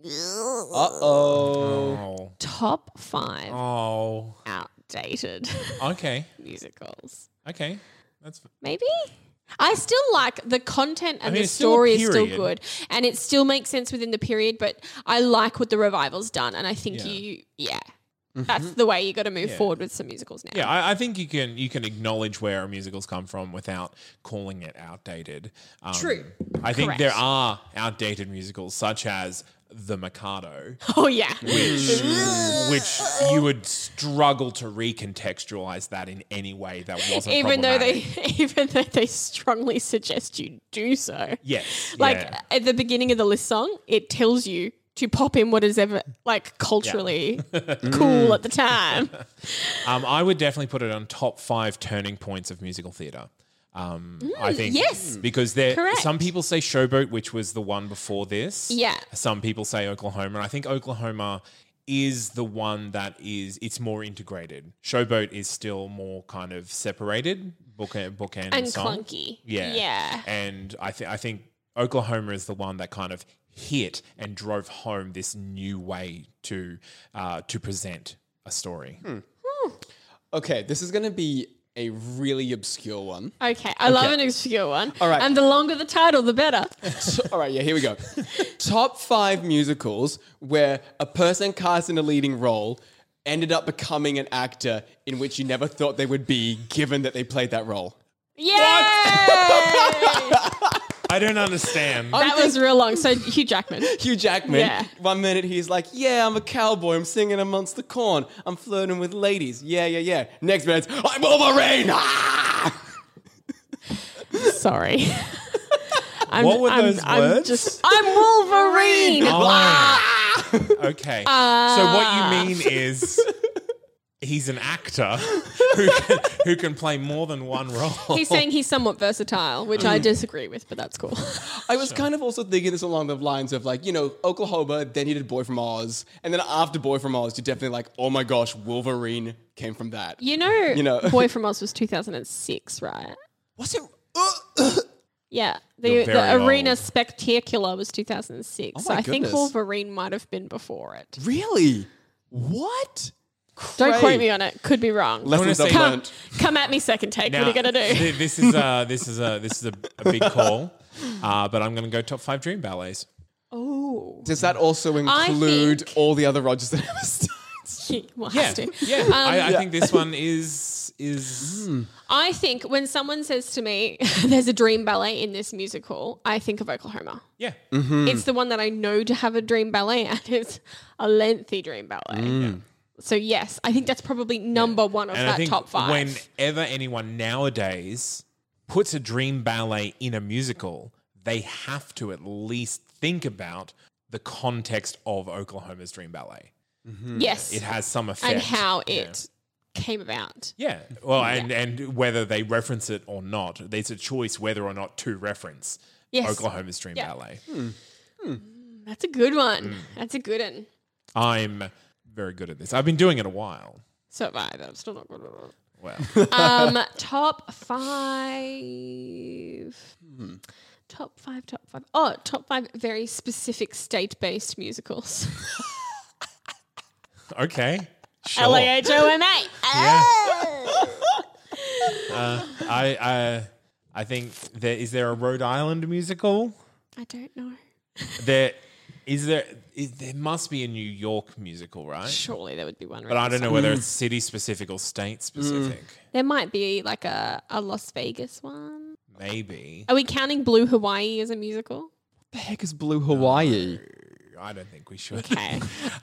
Speaker 5: Uh-oh.
Speaker 3: Top 5
Speaker 4: Oh,
Speaker 3: outdated
Speaker 4: okay,
Speaker 3: musicals.
Speaker 4: okay. That's
Speaker 3: Maybe? I still like the content and
Speaker 4: mean,
Speaker 3: the
Speaker 4: it's still a
Speaker 3: story is still
Speaker 4: period.
Speaker 3: good. And it still makes sense within the period, but I like what the revival's done. And I think that's the way you got to move forward with some musicals now.
Speaker 4: Yeah, I think you can acknowledge where musicals come from without calling it outdated.
Speaker 3: True.
Speaker 4: I think
Speaker 3: Correct.
Speaker 4: there are outdated musicals such as The Mikado,
Speaker 3: Oh, yeah.
Speaker 4: which you would struggle to recontextualize that in any way that wasn't
Speaker 3: even though
Speaker 4: problematic.
Speaker 3: they strongly suggest you do so.
Speaker 4: Yes,
Speaker 3: Like
Speaker 4: yeah.
Speaker 3: at the beginning of the list song, it tells you to pop in what is ever like culturally cool at the time.
Speaker 4: I would definitely put it on top 5 turning points of musical theatre. I think
Speaker 3: yes.
Speaker 4: because
Speaker 3: Correct.
Speaker 4: some people say Showboat, which was the one before this.
Speaker 3: Yeah.
Speaker 4: Some people say Oklahoma. And I think Oklahoma is the one that it's more integrated. Showboat is still more kind of separated, bookend
Speaker 3: And
Speaker 4: song.
Speaker 3: clunky.
Speaker 4: Yeah.
Speaker 3: Yeah.
Speaker 4: And I think Oklahoma is the one that kind of hit and drove home this new way to present a story.
Speaker 5: Okay, this is going to be a really obscure one.
Speaker 3: Okay. I love an obscure one.
Speaker 5: All right.
Speaker 3: And the longer the title, the better.
Speaker 5: All right, yeah, here we go. Top 5 musicals where a person cast in a leading role ended up becoming an actor in which you never thought they would be, given that they played that role.
Speaker 3: Yay!
Speaker 4: I don't understand.
Speaker 3: That was real long. So Hugh Jackman.
Speaker 5: Hugh Jackman,
Speaker 3: Yeah.
Speaker 5: 1 minute he's like, yeah, I'm a cowboy, I'm singing amongst the corn, I'm flirting with ladies, yeah. Next minute, I'm Wolverine! Ah!
Speaker 3: Sorry.
Speaker 4: What were those words?
Speaker 3: I'm Wolverine.
Speaker 4: Oh. Okay. So what you mean is he's an actor who can play more than one role.
Speaker 3: He's saying he's somewhat versatile, which I disagree with, but that's cool.
Speaker 5: I was kind of also thinking this along the lines of like, Oklahoma, then you did Boy from Oz, and then after Boy from Oz, you're definitely like, oh my gosh, Wolverine came from that.
Speaker 3: You know,
Speaker 5: know.
Speaker 3: Boy from Oz was 2006, right?
Speaker 5: Was it?
Speaker 3: Yeah.
Speaker 4: You're
Speaker 3: The
Speaker 4: very
Speaker 3: Arena
Speaker 4: old.
Speaker 3: Spectacular was 2006.
Speaker 5: Oh
Speaker 3: so
Speaker 5: my
Speaker 3: I think
Speaker 5: goodness.
Speaker 3: Wolverine might have been before it.
Speaker 5: Really? What?
Speaker 3: Don't quote me on it. Could be wrong.
Speaker 5: Lessons I've
Speaker 3: come,
Speaker 5: learned.
Speaker 3: come at me second take.
Speaker 4: Now,
Speaker 3: what are you going to do?
Speaker 4: This is a big call, but I'm going to go top 5 dream ballets.
Speaker 3: Oh.
Speaker 5: Does that also include all the other Rogers and Emma Stones?
Speaker 3: Well,
Speaker 4: Yeah,
Speaker 3: has to.
Speaker 4: yeah. I think this one is.
Speaker 3: I think when someone says to me, there's a dream ballet in this musical, I think of Oklahoma.
Speaker 4: Yeah.
Speaker 3: It's the one that I know to have a dream ballet, and it's a lengthy dream ballet. So yes, I think that's probably number one of
Speaker 4: And I
Speaker 3: that
Speaker 4: think
Speaker 3: top 5.
Speaker 4: whenever anyone nowadays puts a dream ballet in a musical, they have to at least think about the context of Oklahoma's dream ballet.
Speaker 3: Yes.
Speaker 4: It has some effect.
Speaker 3: And how it came about.
Speaker 4: Yeah. Well, and whether they reference it or not, there's a choice whether or not to reference Oklahoma's dream ballet.
Speaker 3: That's a good one. That's a good one.
Speaker 4: I'm very good at this. I've been doing it a while.
Speaker 3: So have I, but I'm still not good at it.
Speaker 4: Well,
Speaker 3: Top 5. Top 5. Oh, top 5 very specific state-based musicals.
Speaker 4: okay. Sure.
Speaker 3: LAHOMA.
Speaker 4: I think is there a Rhode Island musical?
Speaker 3: I don't know.
Speaker 4: There must be a New York musical, right?
Speaker 3: Surely there would be one.
Speaker 4: But I don't know whether it's city specific or state specific.
Speaker 3: There might be like a Las Vegas one.
Speaker 4: Maybe.
Speaker 3: Are we counting Blue Hawaii as a musical?
Speaker 5: What the heck is Blue Hawaii?
Speaker 4: I don't think we should.
Speaker 3: Okay.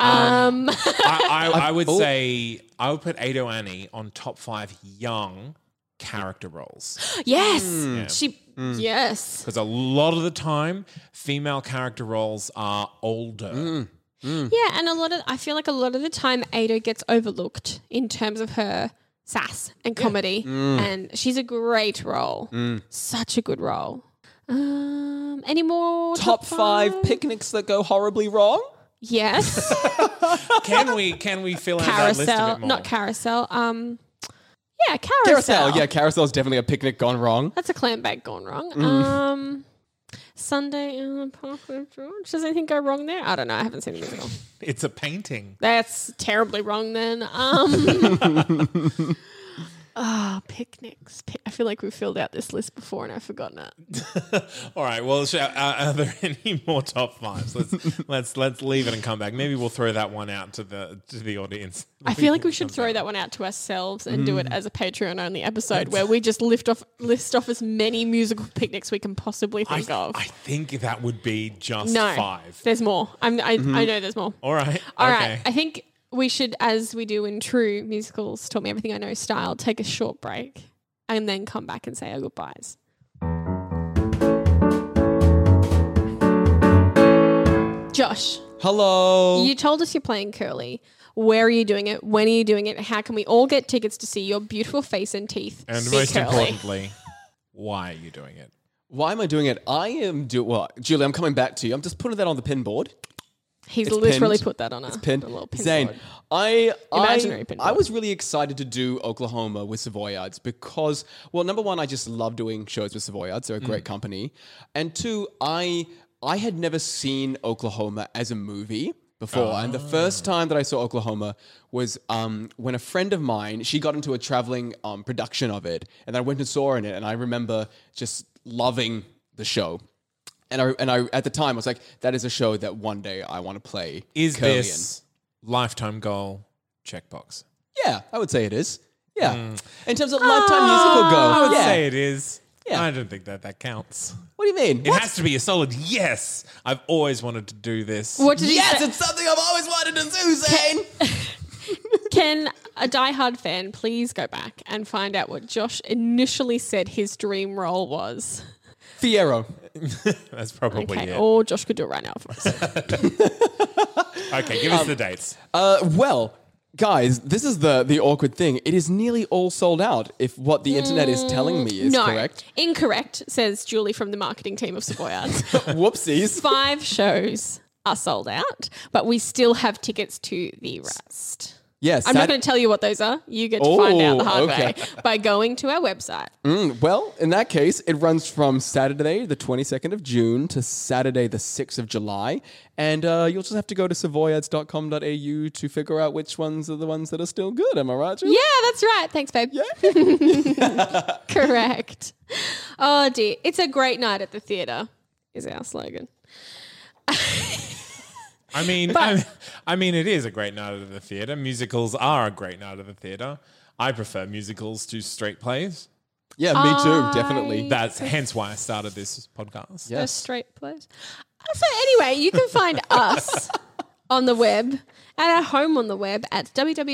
Speaker 4: I would say I would put Ado Annie on top 5 young character roles.
Speaker 3: Yes. Yes.
Speaker 4: Because a lot of the time, female character roles are older.
Speaker 3: Yeah, and I feel like a lot of the time Ada gets overlooked in terms of her sass and comedy, and she's a great role. Such a good role. Any more
Speaker 5: Top 5 picnics that go horribly wrong?
Speaker 3: Yes.
Speaker 4: Can we fill out that list a
Speaker 3: Carousel,
Speaker 4: bit more?
Speaker 3: not carousel. Yeah, carousel.
Speaker 5: Yeah, Carousel is definitely a picnic gone wrong.
Speaker 3: That's a clam bake gone wrong. Sunday Park with George. Does anything go wrong there? I don't know. I haven't seen the musical.
Speaker 4: It's a painting.
Speaker 3: That's terribly wrong then. Picnics. I feel like we filled out this list before and I've forgotten it.
Speaker 4: All right. Well, are there any more top 5s? Let's leave it and come back. Maybe we'll throw that one out to the audience.
Speaker 3: I feel like we should throw that one out to ourselves and do it as a Patreon only episode where we just list off as many musical picnics we can possibly think of.
Speaker 4: I think that would be just
Speaker 3: No,
Speaker 4: 5.
Speaker 3: there's more. I know there's more.
Speaker 4: All right.
Speaker 3: All
Speaker 4: okay.
Speaker 3: right. I think we should, as we do in true musicals, Taught Me Everything I Know style, take a short break and then come back and say our goodbyes. Josh.
Speaker 5: Hello.
Speaker 3: You told us you're playing Curly. Where are you doing it? When are you doing it? How can we all get tickets to see your beautiful face and teeth?
Speaker 4: And
Speaker 3: be
Speaker 4: most
Speaker 3: curly?
Speaker 4: importantly, why are you doing it?
Speaker 5: Why am I doing it? Julie, I'm coming back to you. I'm just putting that on the pin board.
Speaker 3: He's
Speaker 5: It's
Speaker 3: literally
Speaker 5: pinned.
Speaker 3: put that on
Speaker 5: It's pinned.
Speaker 3: a little pin
Speaker 5: Zane,
Speaker 3: board.
Speaker 5: I
Speaker 3: Imaginary pinboard.
Speaker 5: was really excited to do Oklahoma with Savoyards because, well, number one, I just love doing shows with Savoyards. They're a great company. And two, I had never seen Oklahoma as a movie before. And the first time that I saw Oklahoma was when a friend of mine, she got into a traveling production of it. And I went and saw her in it. And I remember just loving the show. And I at the time I was like, that is a show that one day I want to play.
Speaker 4: Is
Speaker 5: Curly
Speaker 4: this lifetime goal checkbox?
Speaker 5: in. Yeah, I would say it is. Yeah. In terms of lifetime musical go.
Speaker 4: I would
Speaker 5: yeah.
Speaker 4: say it is.
Speaker 5: Yeah.
Speaker 4: I don't think that counts.
Speaker 5: What do you mean?
Speaker 4: It has to be a solid yes. I've always wanted to do this.
Speaker 3: What did he
Speaker 5: Yes,
Speaker 3: say?
Speaker 5: it's something I've always wanted to do, Zane.
Speaker 3: Can a diehard fan please go back and find out what Josh initially said his dream role was?
Speaker 5: Fierro.
Speaker 4: That's probably
Speaker 3: Okay,
Speaker 4: it.
Speaker 3: or Josh could do it right now for us.
Speaker 4: Okay, give us the dates.
Speaker 5: Well, guys, this is the awkward thing. It is nearly all sold out, if what the internet is telling me is
Speaker 3: no,
Speaker 5: correct.
Speaker 3: incorrect, says Julie from the marketing team of Savoyards.
Speaker 5: Whoopsies.
Speaker 3: 5 shows are sold out, but we still have tickets to the rest.
Speaker 5: Yes.
Speaker 3: I'm not going to tell you what those are. You get to find out the hard way by going to our website.
Speaker 5: Well, in that case, it runs from Saturday, the 22nd of June to Saturday, the 6th of July. And you'll just have to go to savoyads.com.au to figure out which ones are the ones that are still good. Am I right, Jill?
Speaker 3: Yeah, that's right. Thanks, babe.
Speaker 5: Yeah.
Speaker 3: Correct. Oh, dear. It's a great night at the theatre is our slogan.
Speaker 4: I mean, it is a great night at the theatre. Musicals are a great night at the theatre. I prefer musicals to straight plays.
Speaker 5: Yeah, me too. Definitely.
Speaker 4: That's hence why I started this podcast.
Speaker 3: Those straight plays. So anyway, you can find us on the web, at our home on the web at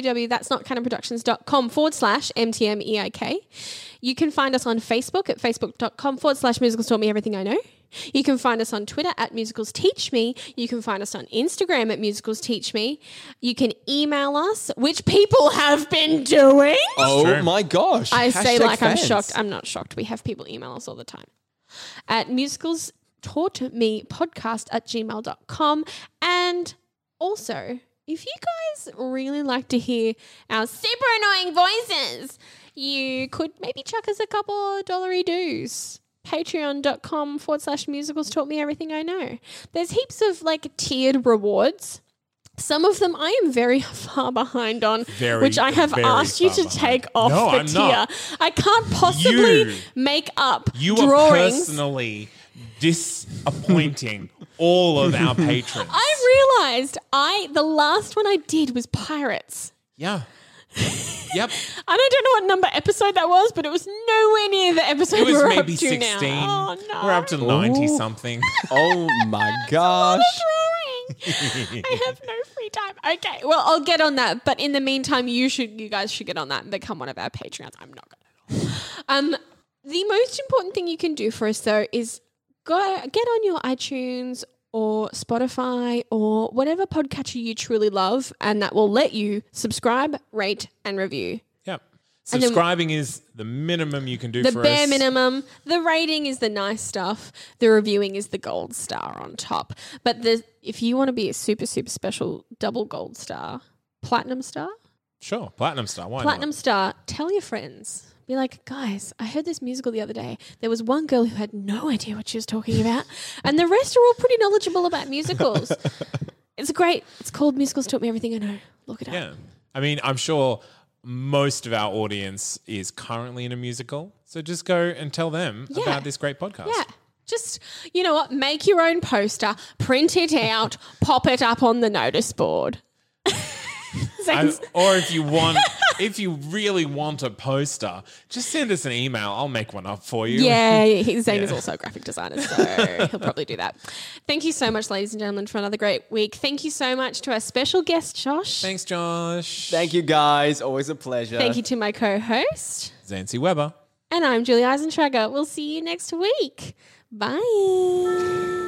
Speaker 3: www.that'snotcanonproductions.com/MTMEIK. You can find us on Facebook at facebook.com/musicals taught me everything I know. You can find us on Twitter at Musicals Teach Me. You can find us on Instagram at Musicals Teach Me. You can email us, which people have been doing.
Speaker 5: Oh my gosh.
Speaker 3: I say
Speaker 5: Hashtag
Speaker 3: like
Speaker 5: fans.
Speaker 3: I'm shocked. I'm not shocked. We have people email us all the time. At musicalstaught.me podcast@gmail.com. And also, if you guys really like to hear our super annoying voices, you could maybe chuck us a couple of $1 dues. Patreon.com/musicals taught me everything I know. There's heaps of like tiered rewards. Some of them I am very far behind on, which I have asked you to take off the tier.
Speaker 4: Not.
Speaker 3: I can't possibly make up
Speaker 4: You
Speaker 3: drawings.
Speaker 4: are personally disappointing all of our patrons.
Speaker 3: I realised the last one I did was Pirates.
Speaker 4: Yeah. Yep.
Speaker 3: I don't know what number episode that was, but it was nowhere near the episode
Speaker 4: It was
Speaker 3: we're up
Speaker 4: maybe
Speaker 3: to
Speaker 4: 16.
Speaker 3: now. Oh, no.
Speaker 4: We're up to 90-something.
Speaker 5: Oh my gosh.
Speaker 3: I have no free time. Okay, well, I'll get on that. But in the meantime, you guys should get on that and become one of our Patreons. I'm not going to. The most important thing you can do for us, though, is get on your iTunes or Spotify or whatever podcatcher you truly love, and that will let you subscribe, rate, and review.
Speaker 4: Yep. Subscribing is the minimum you can do for us.
Speaker 3: The bare minimum. The rating is the nice stuff. The reviewing is the gold star on top. But if you want to be a super, super special double gold star, platinum star?
Speaker 4: Sure, platinum star. Why
Speaker 3: Platinum
Speaker 4: not?
Speaker 3: star, tell your friends. Be like, guys, I heard this musical the other day. There was one girl who had no idea what she was talking about, and the rest are all pretty knowledgeable about musicals. It's great. It's called Musicals Taught Me Everything I Know. Look it up.
Speaker 4: Yeah. I mean, I'm sure most of our audience is currently in a musical, so just go and tell them about this great podcast.
Speaker 3: Yeah. Just, you know what, make your own poster, print it out, pop it up on the notice board.
Speaker 4: Or if you really want a poster, just send us an email. I'll make one up for you.
Speaker 3: Yeah, Zane is also a graphic designer, so he'll probably do that. Thank you so much, ladies and gentlemen, for another great week. Thank you so much to our special guest, Josh.
Speaker 4: Thanks, Josh.
Speaker 5: Thank you, guys. Always a pleasure.
Speaker 3: Thank you to my co-host.
Speaker 4: Zancy Weber.
Speaker 3: And I'm Julie Eisentrager. We'll see you next week. Bye.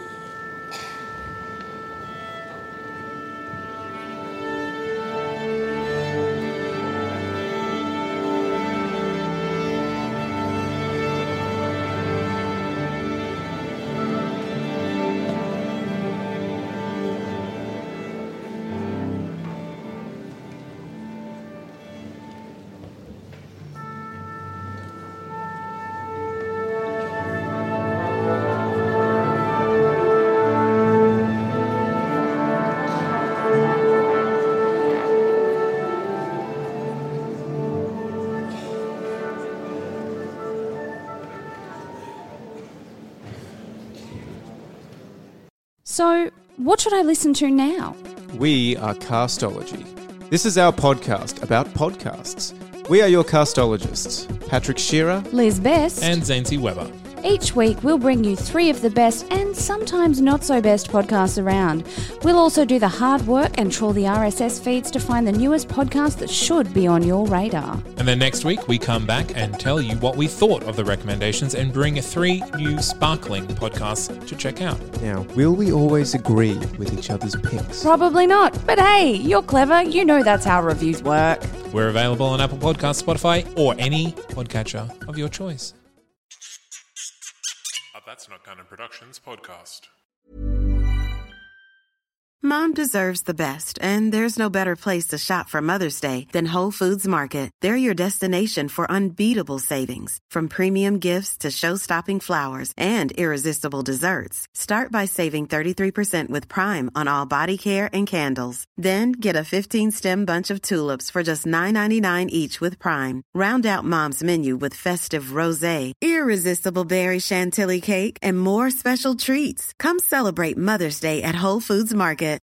Speaker 6: So, what should I listen to now?
Speaker 7: We are Castology. This is our podcast about podcasts. We are your castologists, Patrick Shearer,
Speaker 6: Liz Best.
Speaker 4: And Zancy Weber.
Speaker 6: Each week we'll bring you 3 of the best and sometimes not so best podcasts around. We'll also do the hard work and trawl the RSS feeds to find the newest podcast that should be on your radar.
Speaker 4: And then next week we come back and tell you what we thought of the recommendations and bring 3 new sparkling podcasts to check out.
Speaker 7: Now, will we always agree with each other's picks?
Speaker 6: Probably not, but hey, you're clever. You know that's how reviews work.
Speaker 4: We're available on Apple Podcasts, Spotify, or any podcatcher of your choice.
Speaker 8: That's Not Canon Productions podcast. Mom deserves the best, and there's no better place to shop for Mother's Day than Whole Foods Market. They're your destination for unbeatable savings, from premium gifts to show-stopping flowers and irresistible desserts. Start by saving 33% with Prime on all body care and candles. Then get a 15-stem bunch of tulips for just $9.99 each with Prime. Round out Mom's menu with festive rosé, irresistible berry chantilly cake, and more special treats. Come celebrate Mother's Day at Whole Foods Market.